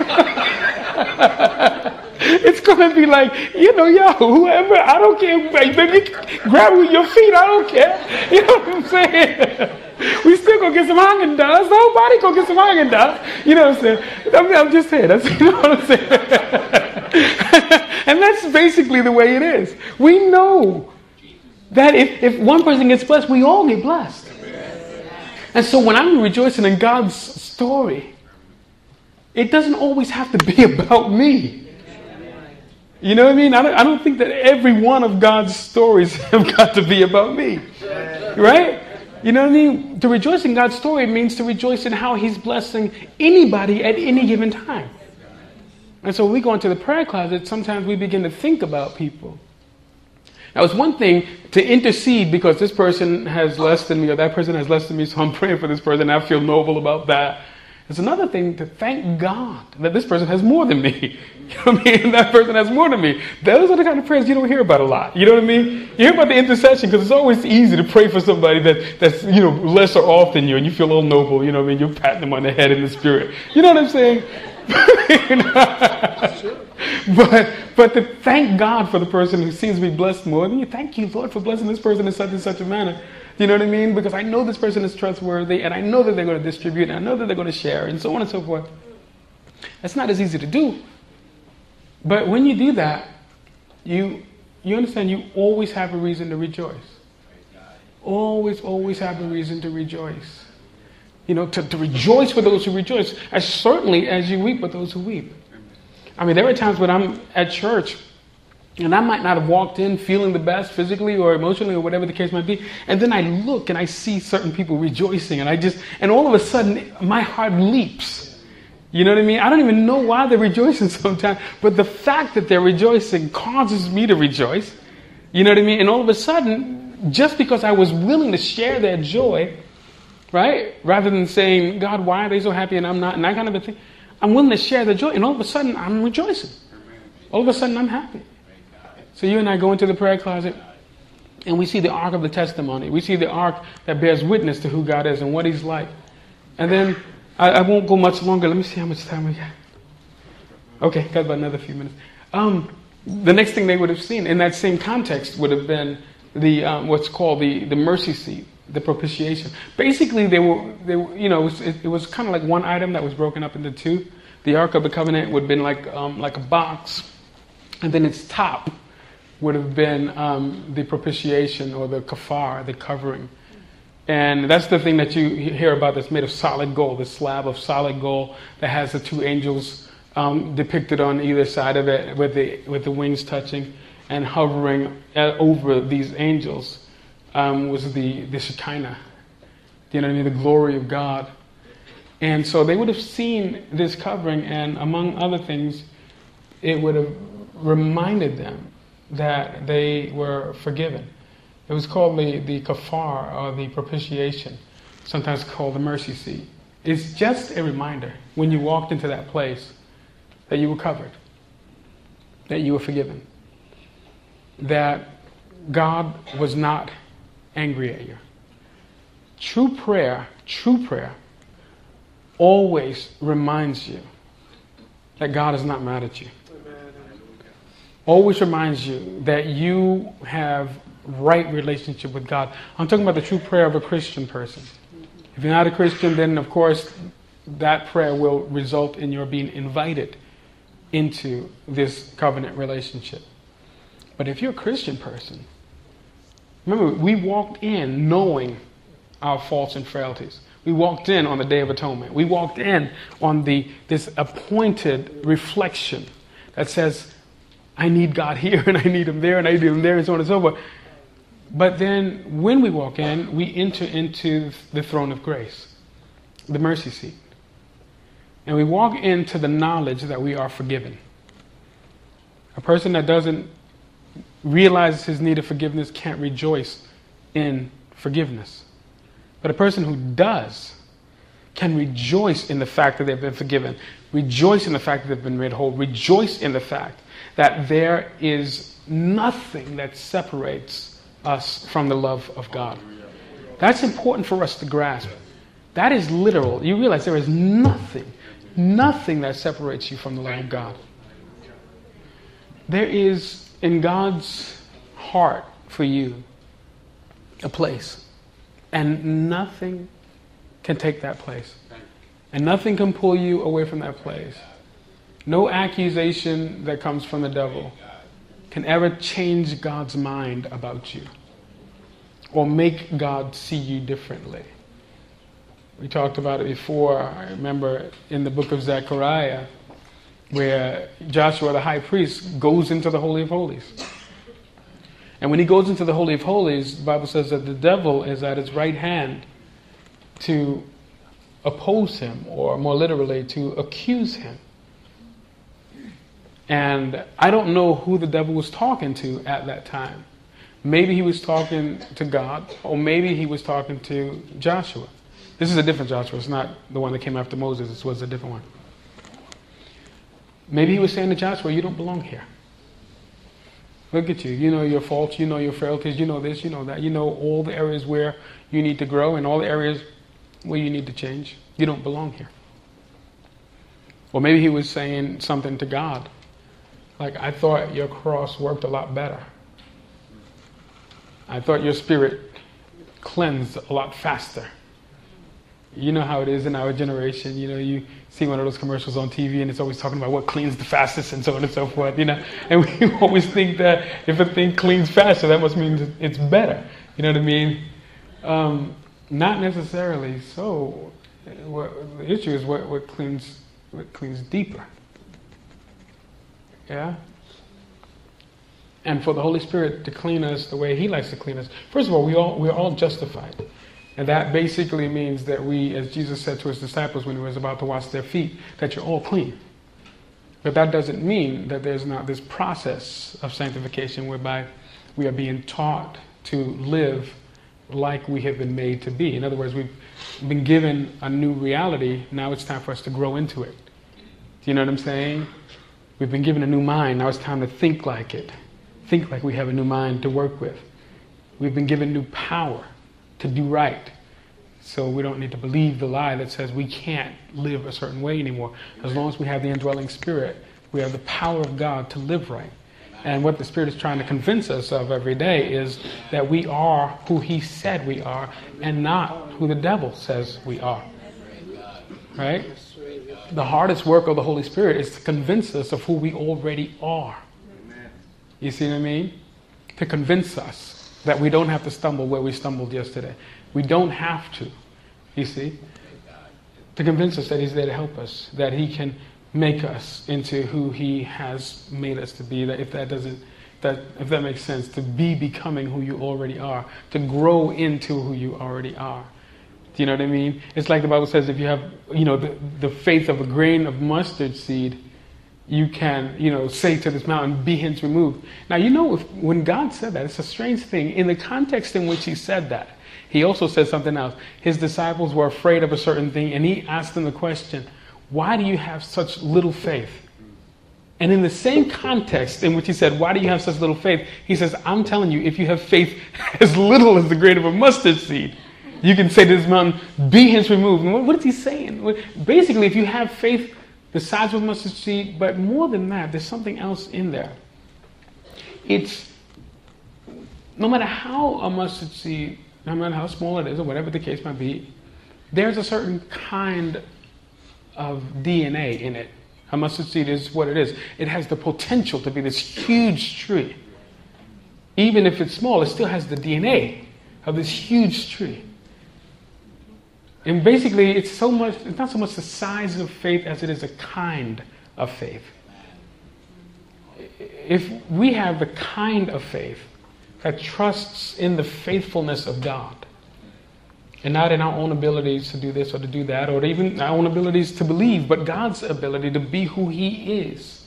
It's going to be like, yo, whoever, I don't care. Baby, grab me with your feet, I don't care. You know what I'm saying? We still going to get some Haagen-Dazs. Nobody going to get some Haagen-Dazs. You know what I'm saying? I'm just saying. You know what I'm saying? And that's basically the way it is. We know that if one person gets blessed, we all get blessed. And so when I'm rejoicing in God's story, it doesn't always have to be about me. You know what I mean? I don't think that every one of God's stories have got to be about me. Right? You know what I mean? To rejoice in God's story means to rejoice in how He's blessing anybody at any given time. And so when we go into the prayer closet, sometimes we begin to think about people. Now, it's one thing to intercede because this person has less than me or that person has less than me, so I'm praying for this person and I feel noble about that. It's another thing to thank God that this person has more than me. You know what I mean? That person has more than me. Those are the kind of prayers you don't hear about a lot. You know what I mean? You hear about the intercession because it's always easy to pray for somebody that's lesser off than you and you feel all noble. You know what I mean? You're patting them on the head in the spirit. You know what I'm saying? But to thank God for the person who seems to be blessed more than you. Thank you, Lord, for blessing this person in such and such a manner. You know what I mean? Because I know this person is trustworthy and I know that they're going to distribute and I know that they're going to share and so on and so forth. That's not as easy to do. But when you do that, you understand you always have a reason to rejoice. Always have a reason to rejoice. You know, to rejoice with those who rejoice, as certainly as you weep with those who weep. I mean, there are times when I'm at church and I might not have walked in feeling the best physically or emotionally or whatever the case might be. And then I look and I see certain people rejoicing and all of a sudden my heart leaps. You know what I mean? I don't even know why they're rejoicing sometimes, but the fact that they're rejoicing causes me to rejoice. You know what I mean? And all of a sudden, just because I was willing to share their joy, right? Rather than saying, God, why are they so happy and I'm not? And that kind of a thing. I'm willing to share the joy. And all of a sudden, I'm rejoicing. All of a sudden, I'm happy. So you and I go into the prayer closet and we see the ark of the testimony. We see the ark that bears witness to who God is and what He's like. And then I won't go much longer. Let me see how much time we got. Okay, got about another few minutes. The next thing they would have seen in that same context would have been the what's called the mercy seat, the propitiation. Basically, they were it was kind of like one item that was broken up into two. The Ark of the Covenant would have been like a box, and then its top would have been the propitiation or the kafar, the covering. And that's the thing that you hear about that's made of solid gold, this slab of solid gold that has the two angels depicted on either side of it with the wings touching and hovering over these angels was the Shekinah. You know what I mean? The glory of God. And so they would have seen this covering, and among other things, it would have reminded them that they were forgiven. It was called the kafar, or the propitiation, sometimes called the mercy seat. It's just a reminder when you walked into that place that you were covered, that you were forgiven, that God was not angry at you. True prayer always reminds you that God is not mad at you. Always reminds you that you have right relationship with God. I'm talking about the true prayer of a Christian person. If you're not a Christian, then of course that prayer will result in your being invited into this covenant relationship. But if you're a Christian person, remember, we walked in knowing our faults and frailties. We walked in on the Day of Atonement. We walked in on this appointed reflection that says, I need God here, and I need Him there, and I need Him there, and so on and so forth. But then when we walk in, we enter into the throne of grace, the mercy seat. And we walk into the knowledge that we are forgiven. A person that doesn't realize his need of forgiveness can't rejoice in forgiveness. But a person who does can rejoice in the fact that they've been forgiven, rejoice in the fact that they've been made whole, rejoice in the fact that there is nothing that separates us from the love of God. That's important for us to grasp. That is literal. You realize there is nothing that separates you from the love of God. There is in God's heart for you a place, and nothing can take that place, and nothing can pull you away from that place. No accusation that comes from the devil can ever change God's mind about you or make God see you differently. We talked about it before. I remember in the book of Zechariah where Joshua the high priest goes into the Holy of Holies. And when he goes into the Holy of Holies, the Bible says that the devil is at his right hand to oppose him, or more literally, to accuse him. And I don't know who the devil was talking to at that time. Maybe he was talking to God, or maybe he was talking to Joshua. This is a different Joshua. It's not the one that came after Moses. This was a different one. Maybe he was saying to Joshua, you don't belong here. Look at you. You know your faults. You know your frailties. You know this. You know that. You know all the areas where you need to grow and all the areas where you need to change. You don't belong here. Or maybe he was saying something to God. Like, I thought your cross worked a lot better. I thought your spirit cleansed a lot faster. You know how it is in our generation. You know, you see one of those commercials on TV and it's always talking about what cleans the fastest and so on and so forth, you know. And we always think that if a thing cleans faster, that must mean it's better. You know what I mean? Not necessarily so. The issue is what cleans deeper. Yeah? And for the Holy Spirit to clean us the way He likes to clean us. First of all, we're all justified. And that basically means that we, as Jesus said to His disciples when He was about to wash their feet, that you're all clean. But that doesn't mean that there's not this process of sanctification whereby we are being taught to live like we have been made to be. In other words, we've been given a new reality. Now it's time for us to grow into it. Do you know what I'm saying? We've been given a new mind. Now it's time to think like it. Think like we have a new mind to work with. We've been given new power to do right. So we don't need to believe the lie that says we can't live a certain way anymore. As long as we have the indwelling Spirit, we have the power of God to live right. And what the Spirit is trying to convince us of every day is that we are who He said we are and not who the devil says we are. Right? The hardest work of the Holy Spirit is to convince us of who we already are. You see what I mean? To convince us that we don't have to stumble where we stumbled yesterday. We don't have to, you see? To convince us that He's there to help us, that He can make us into who He has made us to be. That if that makes sense, to be becoming who you already are, to grow into who you already are. Do you know what I mean? It's like the Bible says, if you have, the faith of a grain of mustard seed, you can, say to this mountain, be hence removed. Now, when God said that, it's a strange thing. In the context in which He said that, He also said something else. His disciples were afraid of a certain thing, and He asked them the question, why do you have such little faith? And in the same context in which He said, why do you have such little faith? He says, I'm telling you, if you have faith as little as the grain of a mustard seed, you can say to this mountain, be hence removed. And what is He saying? Basically, if you have faith the size of a mustard seed, but more than that, there's something else in there. It's, no matter how a mustard seed, no matter how small it is, or whatever the case might be, there's a certain kind of DNA in it. A mustard seed is what it is. It has the potential to be this huge tree. Even if it's small, it still has the DNA of this huge tree. And basically, it's not so much the size of faith as it is a kind of faith. If we have the kind of faith that trusts in the faithfulness of God, and not in our own abilities to do this or to do that, or even our own abilities to believe, but God's ability to be who He is.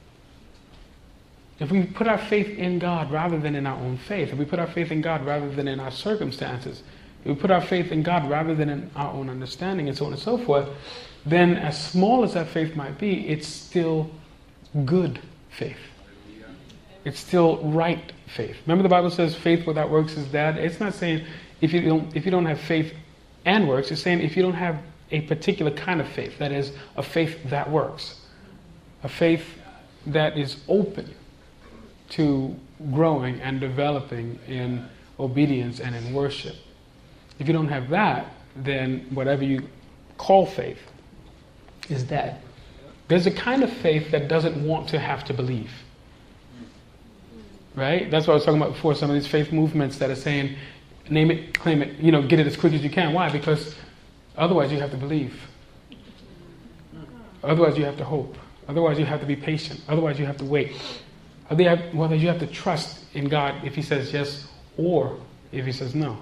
If we put our faith in God rather than in our own faith, if we put our faith in God rather than in our circumstances, if we put our faith in God rather than in our own understanding, and so on and so forth, then as small as that faith might be, it's still good faith. It's still right faith. Remember the Bible says faith without works is dead? It's not saying if you don't have faith and works, it's saying if you don't have a particular kind of faith, that is, a faith that works, a faith that is open to growing and developing in obedience and in worship. If you don't have that, then whatever you call faith is dead. There's a kind of faith that doesn't want to have to believe. Right? That's what I was talking about before, some of these faith movements that are saying, name it, claim it, get it as quick as you can. Why? Because otherwise you have to believe. Otherwise you have to hope. Otherwise you have to be patient. Otherwise you have to wait. Well, you have to trust in God if he says yes or if he says no.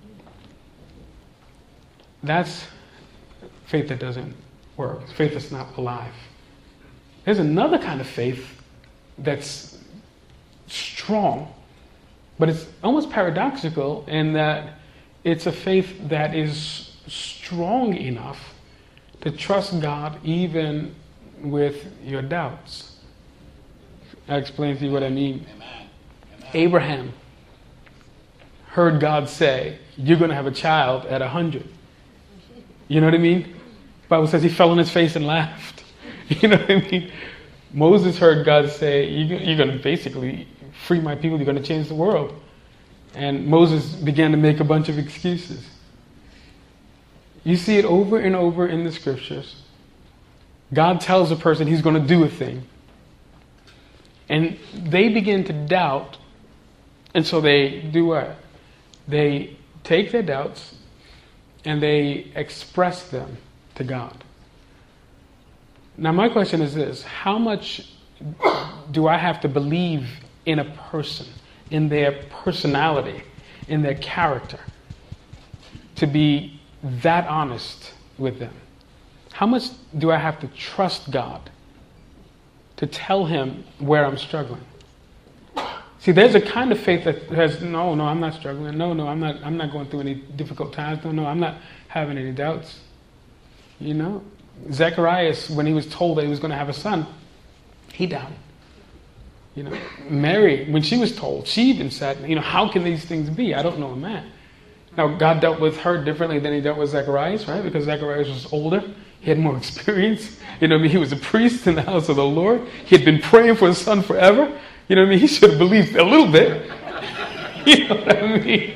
That's faith that doesn't work. Faith that's not alive. There's another kind of faith that's strong, but it's almost paradoxical in that it's a faith that is strong enough to trust God even with your doubts. I'll explain to you what I mean. Amen. Abraham heard God say, you're going to have a child at 100. You know what I mean? The Bible says he fell on his face and laughed. You know what I mean? Moses heard God say, you're going to basically free my people, you're going to change the world. And Moses began to make a bunch of excuses. You see it over and over in the scriptures. God tells a person he's going to do a thing. And they begin to doubt. And so they do what? They take their doubts and they express them to God. Now my question is this: how much do I have to believe in a person, in their personality, in their character, to be that honest with them? How much do I have to trust God to tell him where I'm struggling? See, there's a kind of faith that has, no, I'm not struggling. No, I'm not going through any difficult times. No, I'm not having any doubts. You know? Zacharias, when he was told that he was going to have a son, he doubted. You know, Mary, when she was told, she even said, how can these things be? I don't know a man. Now, God dealt with her differently than he dealt with Zacharias, right? Because Zacharias was older. He had more experience. He was a priest in the house of the Lord. He had been praying for his son forever. He should have believed a little bit. You know what I mean?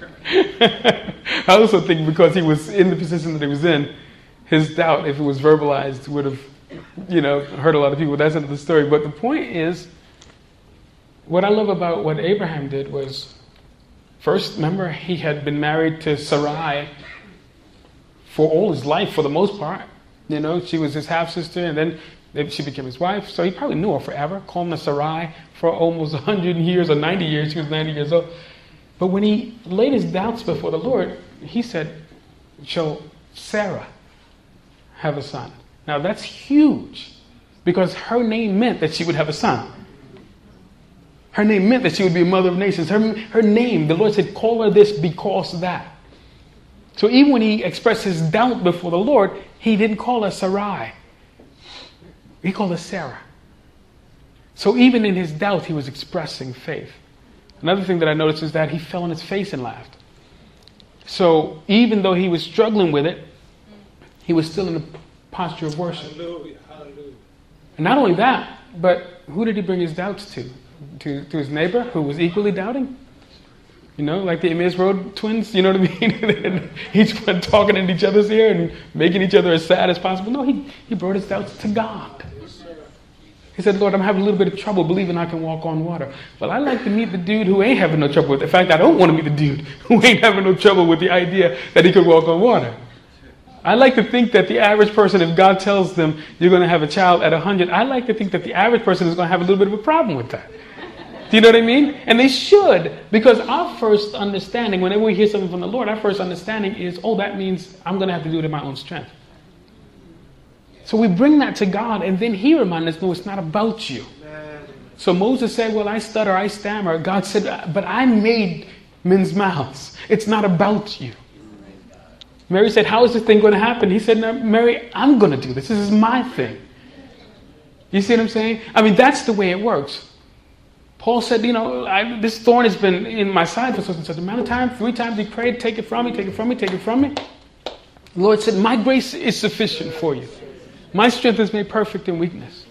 I also think because he was in the position that he was in, his doubt, if it was verbalized, would have, hurt a lot of people. That's another story. But the point is, what I love about what Abraham did was, first, remember, he had been married to Sarai for all his life, for the most part. She was his half-sister, and then she became his wife. So he probably knew her forever, called her Sarai for almost 100 years or 90 years. She was 90 years old. But when he laid his doubts before the Lord, he said, shall Sarah have a son? Now that's huge, because her name meant that she would have a son. Her name meant that she would be a mother of nations. Her name, the Lord said, call her this because that. So even when he expressed his doubt before the Lord, he didn't call her Sarai. He called her Sarah. So even in his doubt, he was expressing faith. Another thing that I noticed is that he fell on his face and laughed. So even though he was struggling with it, he was still in a posture of worship. Hallelujah. Hallelujah. And not only that, but who did he bring his doubts to? To his neighbor, who was equally doubting? Like the Emmaus Road twins, you know what I mean? Each one talking in each other's ear and making each other as sad as possible. No, he brought his doubts to God. He said, Lord, I'm having a little bit of trouble believing I can walk on water. Well, I like to meet the dude who ain't having no trouble with it. In fact, I don't want to meet the dude who ain't having no trouble with the idea that he could walk on water. I like to think that the average person, if God tells them you're going to have a child at 100, I like to think that the average person is going to have a little bit of a problem with that. Do you know what I mean? And they should, because our first understanding, whenever we hear something from the Lord, our first understanding is, that means I'm going to have to do it in my own strength. So we bring that to God, and then he reminds us, no, it's not about you. So Moses said, well, I stutter, I stammer. God said, but I made men's mouths. It's not about you. Mary said, how is this thing going to happen? He said, no, Mary, I'm going to do this. This is my thing. You see what I'm saying? I mean, that's the way it works. Paul said, this thorn has been in my side for such and such amount of time. 3 times he prayed, take it from me, take it from me, take it from me. The Lord said, my grace is sufficient for you. My strength is made perfect in weakness.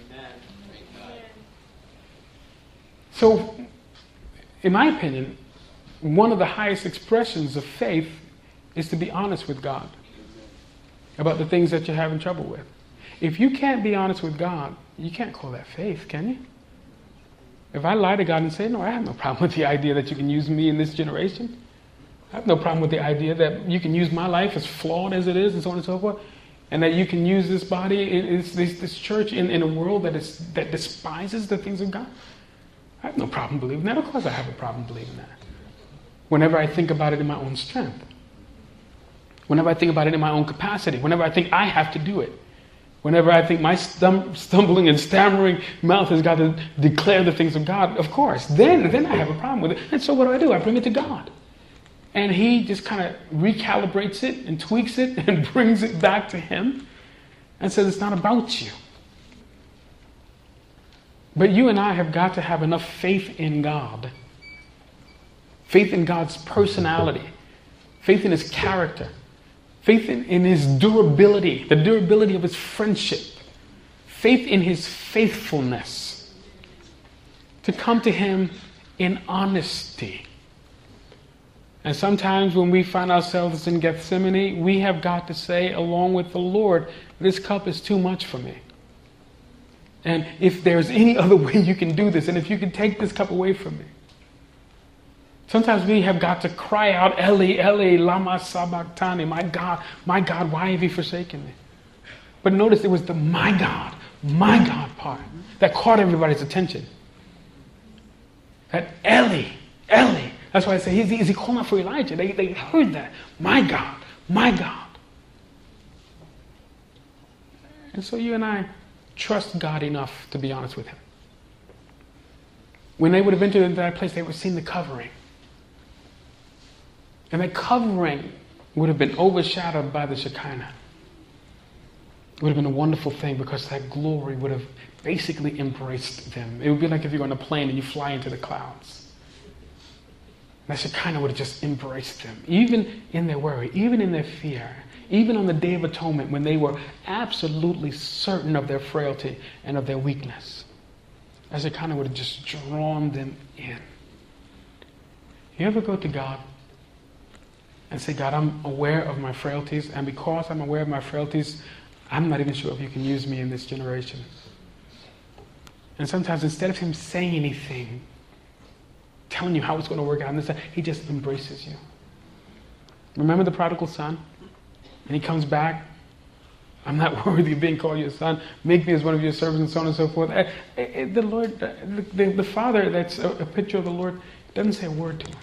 So, in my opinion, one of the highest expressions of faith is to be honest with God about the things that you're having trouble with. If you can't be honest with God, you can't call that faith, can you? If I lie to God and say, no, I have no problem with the idea that you can use me in this generation. I have no problem with the idea that you can use my life, as flawed as it is, and so on and so forth, and that you can use this body, this church in a world that despises the things of God. I have no problem believing that. Of course I have a problem believing that. Whenever I think about it in my own strength. Whenever I think about it in my own capacity. Whenever I think I have to do it. Whenever I think my stumbling and stammering mouth has got to declare the things of God, of course, then I have a problem with it. And so what do? I bring it to God. And He just kind of recalibrates it and tweaks it and brings it back to Him and says, it's not about you. But you and I have got to have enough faith in God. Faith in God's personality. Faith in His character. Faith in His durability, the durability of His friendship. Faith in His faithfulness. To come to Him in honesty. And sometimes when we find ourselves in Gethsemane, we have got to say, along with the Lord, this cup is too much for me. And if there's any other way you can do this, and if you can take this cup away from me. Sometimes we have got to cry out, Eli, Eli, lama sabachthani, my God, why have you forsaken me? But notice it was the my God part that caught everybody's attention. That Eli, Eli. That's why I say, is he calling out for Elijah? They heard that. My God, my God. And so you and I trust God enough to be honest with Him. When they would have entered into that place, they would have seen the covering. And that covering would have been overshadowed by the Shekinah. It would have been a wonderful thing because that glory would have basically embraced them. It would be like if you're on a plane and you fly into the clouds. That Shekinah would have just embraced them. Even in their worry, even in their fear, even on the Day of Atonement when they were absolutely certain of their frailty and of their weakness. That Shekinah would have just drawn them in. You ever go to God and say, God, I'm aware of my frailties, and because I'm aware of my frailties, I'm not even sure if you can use me in this generation. And sometimes instead of Him saying anything, telling you how it's going to work out, and He just embraces you. Remember the prodigal son? And he comes back, I'm not worthy of being called your son, make me as one of your servants, and so on and so forth. The Lord, the Father that's a picture of the Lord, doesn't say a word to him.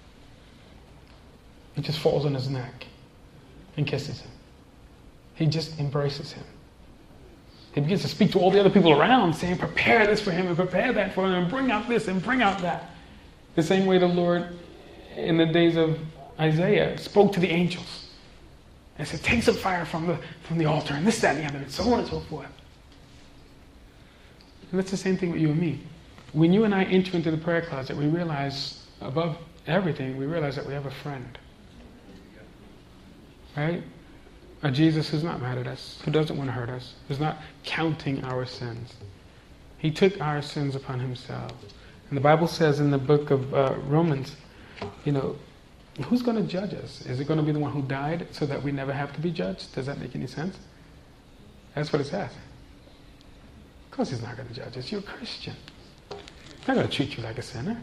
He just falls on his neck and kisses him. He just embraces him. He begins to speak to all the other people around, saying, prepare this for him and prepare that for him and bring out this and bring out that. The same way the Lord, in the days of Isaiah, spoke to the angels and said, take some fire from the altar and this, that, and the other, and so on and so forth. And that's the same thing with you and me. When you and I enter into the prayer closet, we realize, above everything, we realize that we have a friend. Right? A Jesus who's not mad at us, who doesn't want to hurt us, who's not counting our sins. He took our sins upon himself. And the Bible says in the book of Romans, who's going to judge us? Is it going to be the one who died so that we never have to be judged? Does that make any sense? That's what it says. Of course he's not going to judge us. You're a Christian. He's not going to treat you like a sinner.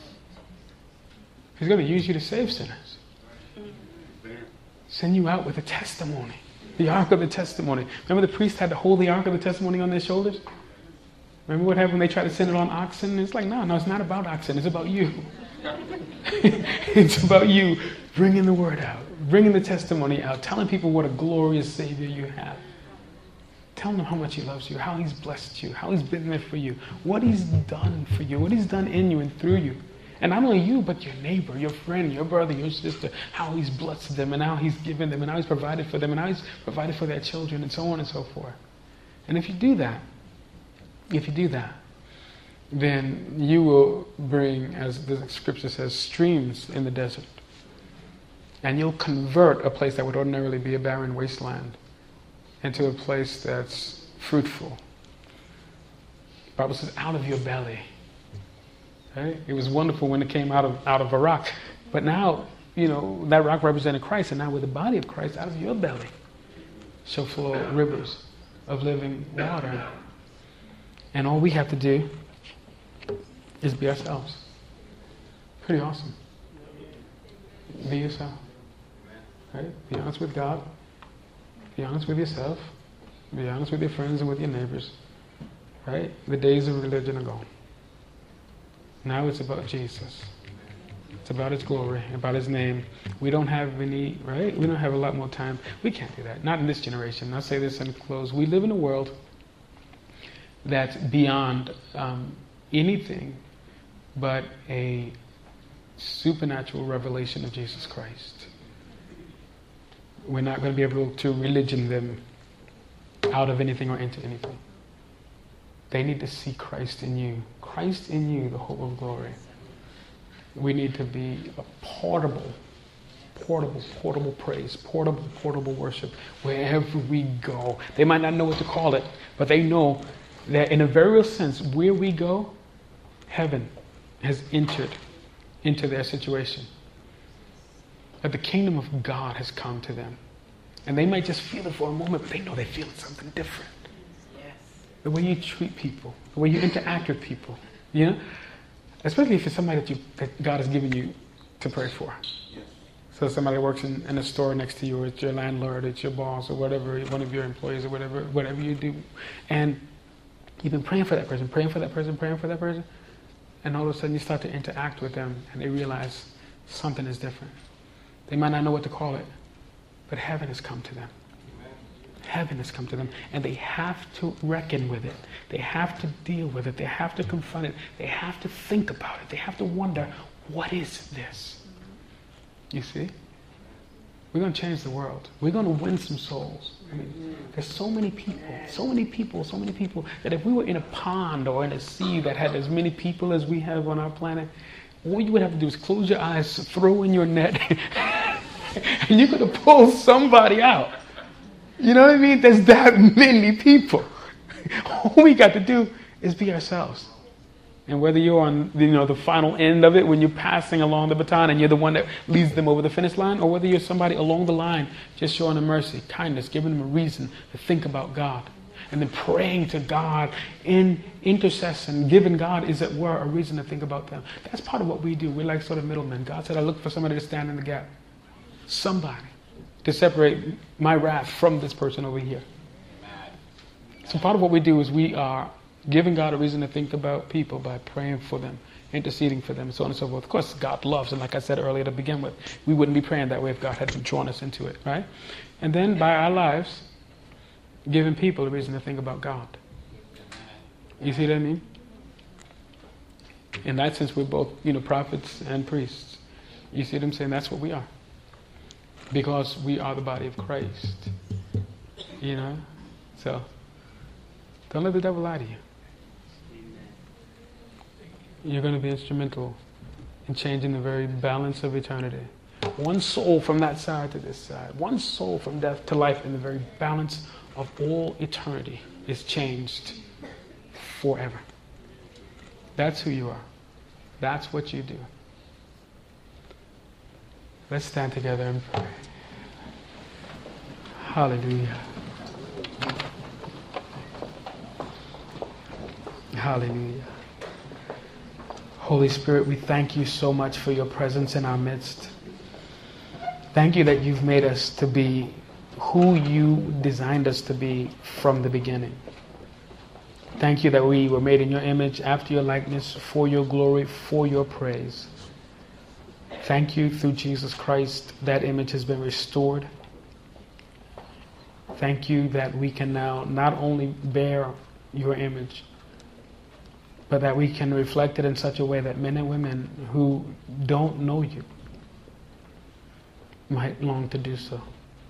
He's going to use you to save sinners. Send you out with a testimony. The Ark of the Testimony. Remember the priest had to hold the Ark of the Testimony on their shoulders? Remember what happened when they tried to send it on oxen? It's like, no, it's not about oxen. It's about you. It's about you bringing the word out, bringing the testimony out, telling people what a glorious Savior you have. Telling them how much he loves you, how he's blessed you, how he's been there for you, what he's done for you, what he's done in you and through you. And not only you, but your neighbor, your friend, your brother, your sister, how he's blessed them and how he's given them and how he's provided for them and how he's provided for their children and so on and so forth. And if you do that, then you will bring, as the scripture says, streams in the desert. And you'll convert a place that would ordinarily be a barren wasteland into a place that's fruitful. The Bible says, out of your belly. Right? It was wonderful when it came out of a rock. But now, that rock represented Christ, and now with the body of Christ, out of your belly shall flow rivers of living water. And all we have to do is be ourselves. Pretty awesome. Be yourself. Right? Be honest with God. Be honest with yourself. Be honest with your friends and with your neighbors. Right? The days of religion are gone. Now it's about Jesus. It's about His glory, about His name. We don't have any, right? We don't have a lot more time. We can't do that. Not in this generation. I'll say this and close. We live in a world that's beyond anything but a supernatural revelation of Jesus Christ. We're not going to be able to religion them out of anything or into anything. They need to see Christ in you. Christ in you, the hope of glory. We need to be a portable praise, portable worship wherever we go. They might not know what to call it, but they know that in a very real sense, where we go, heaven has entered into their situation. That the kingdom of God has come to them. And they might just feel it for a moment, but they know they're feeling something different. Yes. The way you treat people, the way you interact with people, you know? Especially if it's somebody that God has given you to pray for. Yes. So somebody works in a store next to you, or it's your landlord, it's your boss, or whatever, one of your employees, or whatever you do. And you've been praying for that person, and all of a sudden you start to interact with them, and they realize something is different. They might not know what to call it, but heaven has come to them. Heaven has come to them, and they have to reckon with it. They have to deal with it. They have to confront it. They have to think about it. They have to wonder, what is this? You see? We're going to change the world. We're going to win some souls. I mean, there's so many people, that if we were in a pond or in a sea that had as many people as we have on our planet, all you would have to do is close your eyes, throw in your net, and you could have pulled somebody out. You know what I mean? There's that many people. All we got to do is be ourselves. And whether you're on the final end of it, when you're passing along the baton and you're the one that leads them over the finish line, or whether you're somebody along the line just showing them mercy, kindness, giving them a reason to think about God, and then praying to God in intercession, giving God, as it were, a reason to think about them. That's part of what we do. We're like sort of middlemen. God said, I look for somebody to stand in the gap. Somebody to separate my wrath from this person over here. So part of what we do is we are giving God a reason to think about people by praying for them, interceding for them, so on and so forth. Of course, God loves, and like I said earlier to begin with, we wouldn't be praying that way if God hadn't drawn us into it, right? And then by our lives, giving people a reason to think about God. You see what I mean? In that sense, we're both, prophets and priests. You see what I'm saying? That's what we are. Because we are the body of Christ. So don't let the devil lie to you. You're going to be instrumental in changing the very balance of eternity. One soul from that side to this side. One soul from death to life, and the very balance of all eternity is changed forever. That's who you are. That's what you do. Let's stand together and pray. Hallelujah. Hallelujah. Holy Spirit, we thank you so much for your presence in our midst. Thank you that you've made us to be who you designed us to be from the beginning. Thank you that we were made in your image, after your likeness, for your glory, for your praise. Thank you, through Jesus Christ, that image has been restored. Thank you that we can now not only bear your image, but that we can reflect it in such a way that men and women who don't know you might long to do so.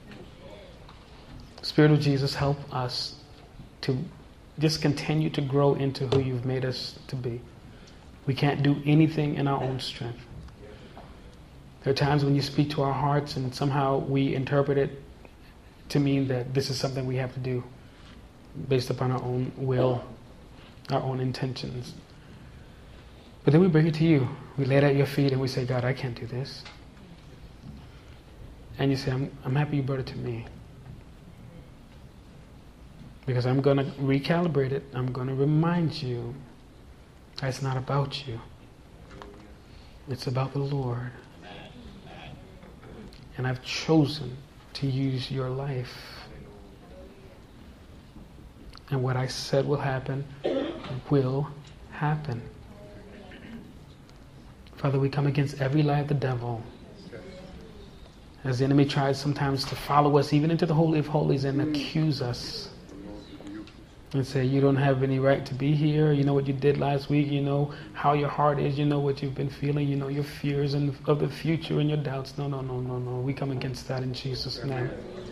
Spirit of Jesus, help us to just continue to grow into who you've made us to be. We can't do anything in our own strength. There are times when you speak to our hearts and somehow we interpret it to mean that this is something we have to do based upon our own will, our own intentions. But then we bring it to you. We lay it at your feet and we say, God, I can't do this. And you say, I'm happy you brought it to me. Because I'm going to recalibrate it. I'm going to remind you that it's not about you. It's about the Lord. And I've chosen to use your life. And what I said will happen will happen. Father, we come against every lie of the devil. As the enemy tries sometimes to follow us even into the Holy of Holies and accuse us and say, you don't have any right to be here. You know what you did last week. You know how your heart is. You know what you've been feeling. You know your fears of the future and your doubts. No. We come against that in Jesus' name.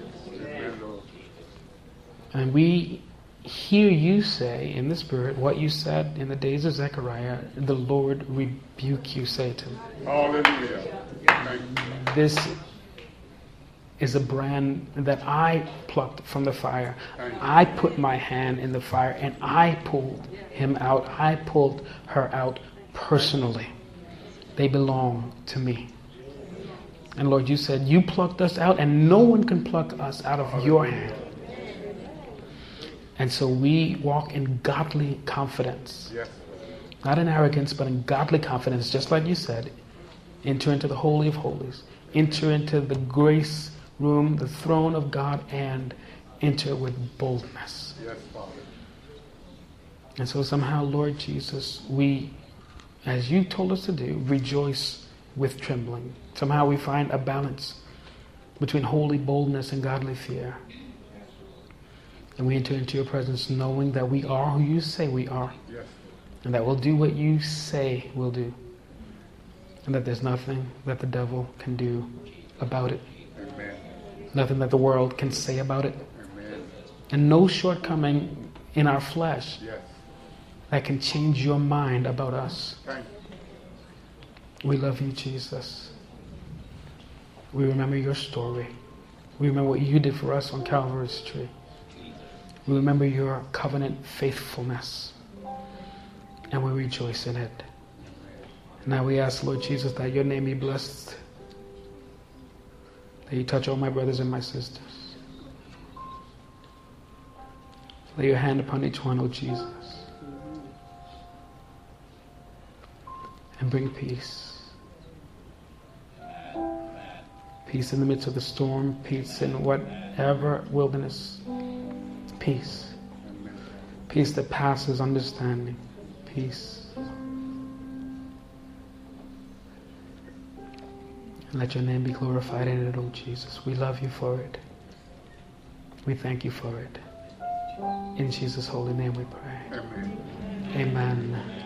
And we hear you say in the Spirit what you said in the days of Zechariah, the Lord rebuke you, Satan. Hallelujah. This is a brand that I plucked from the fire. I put my hand in the fire and I pulled him out. I pulled her out personally. They belong to me. And Lord, you said you plucked us out and no one can pluck us out of your hand. And so we walk in godly confidence. Yes. Not in arrogance, but in godly confidence, just like you said. Enter into the Holy of Holies. Enter into the grace room, the throne of God, and enter with boldness. Yes, Father. And so somehow, Lord Jesus, we, as you told us to do, rejoice with trembling. Somehow we find a balance between holy boldness and godly fear. And we enter into your presence knowing that we are who you say we are. Yes. And that we'll do what you say we'll do. And that there's nothing that the devil can do about it. Amen. Nothing that the world can say about it. Amen. And no shortcoming in our flesh Yes. that can change your mind about us. Thank you. We love you, Jesus. We remember your story. We remember what you did for us on Calvary's tree. We remember your covenant faithfulness. And we rejoice in it. Now we ask, Lord Jesus, that your name be blessed. That you touch all my brothers and my sisters. Lay your hand upon each one, O Jesus. And bring peace. Peace in the midst of the storm. Peace in whatever wilderness. Peace. Peace that passes understanding. Peace. And let your name be glorified in it, O Jesus. We love you for it. We thank you for it. In Jesus' holy name we pray. Amen. Amen.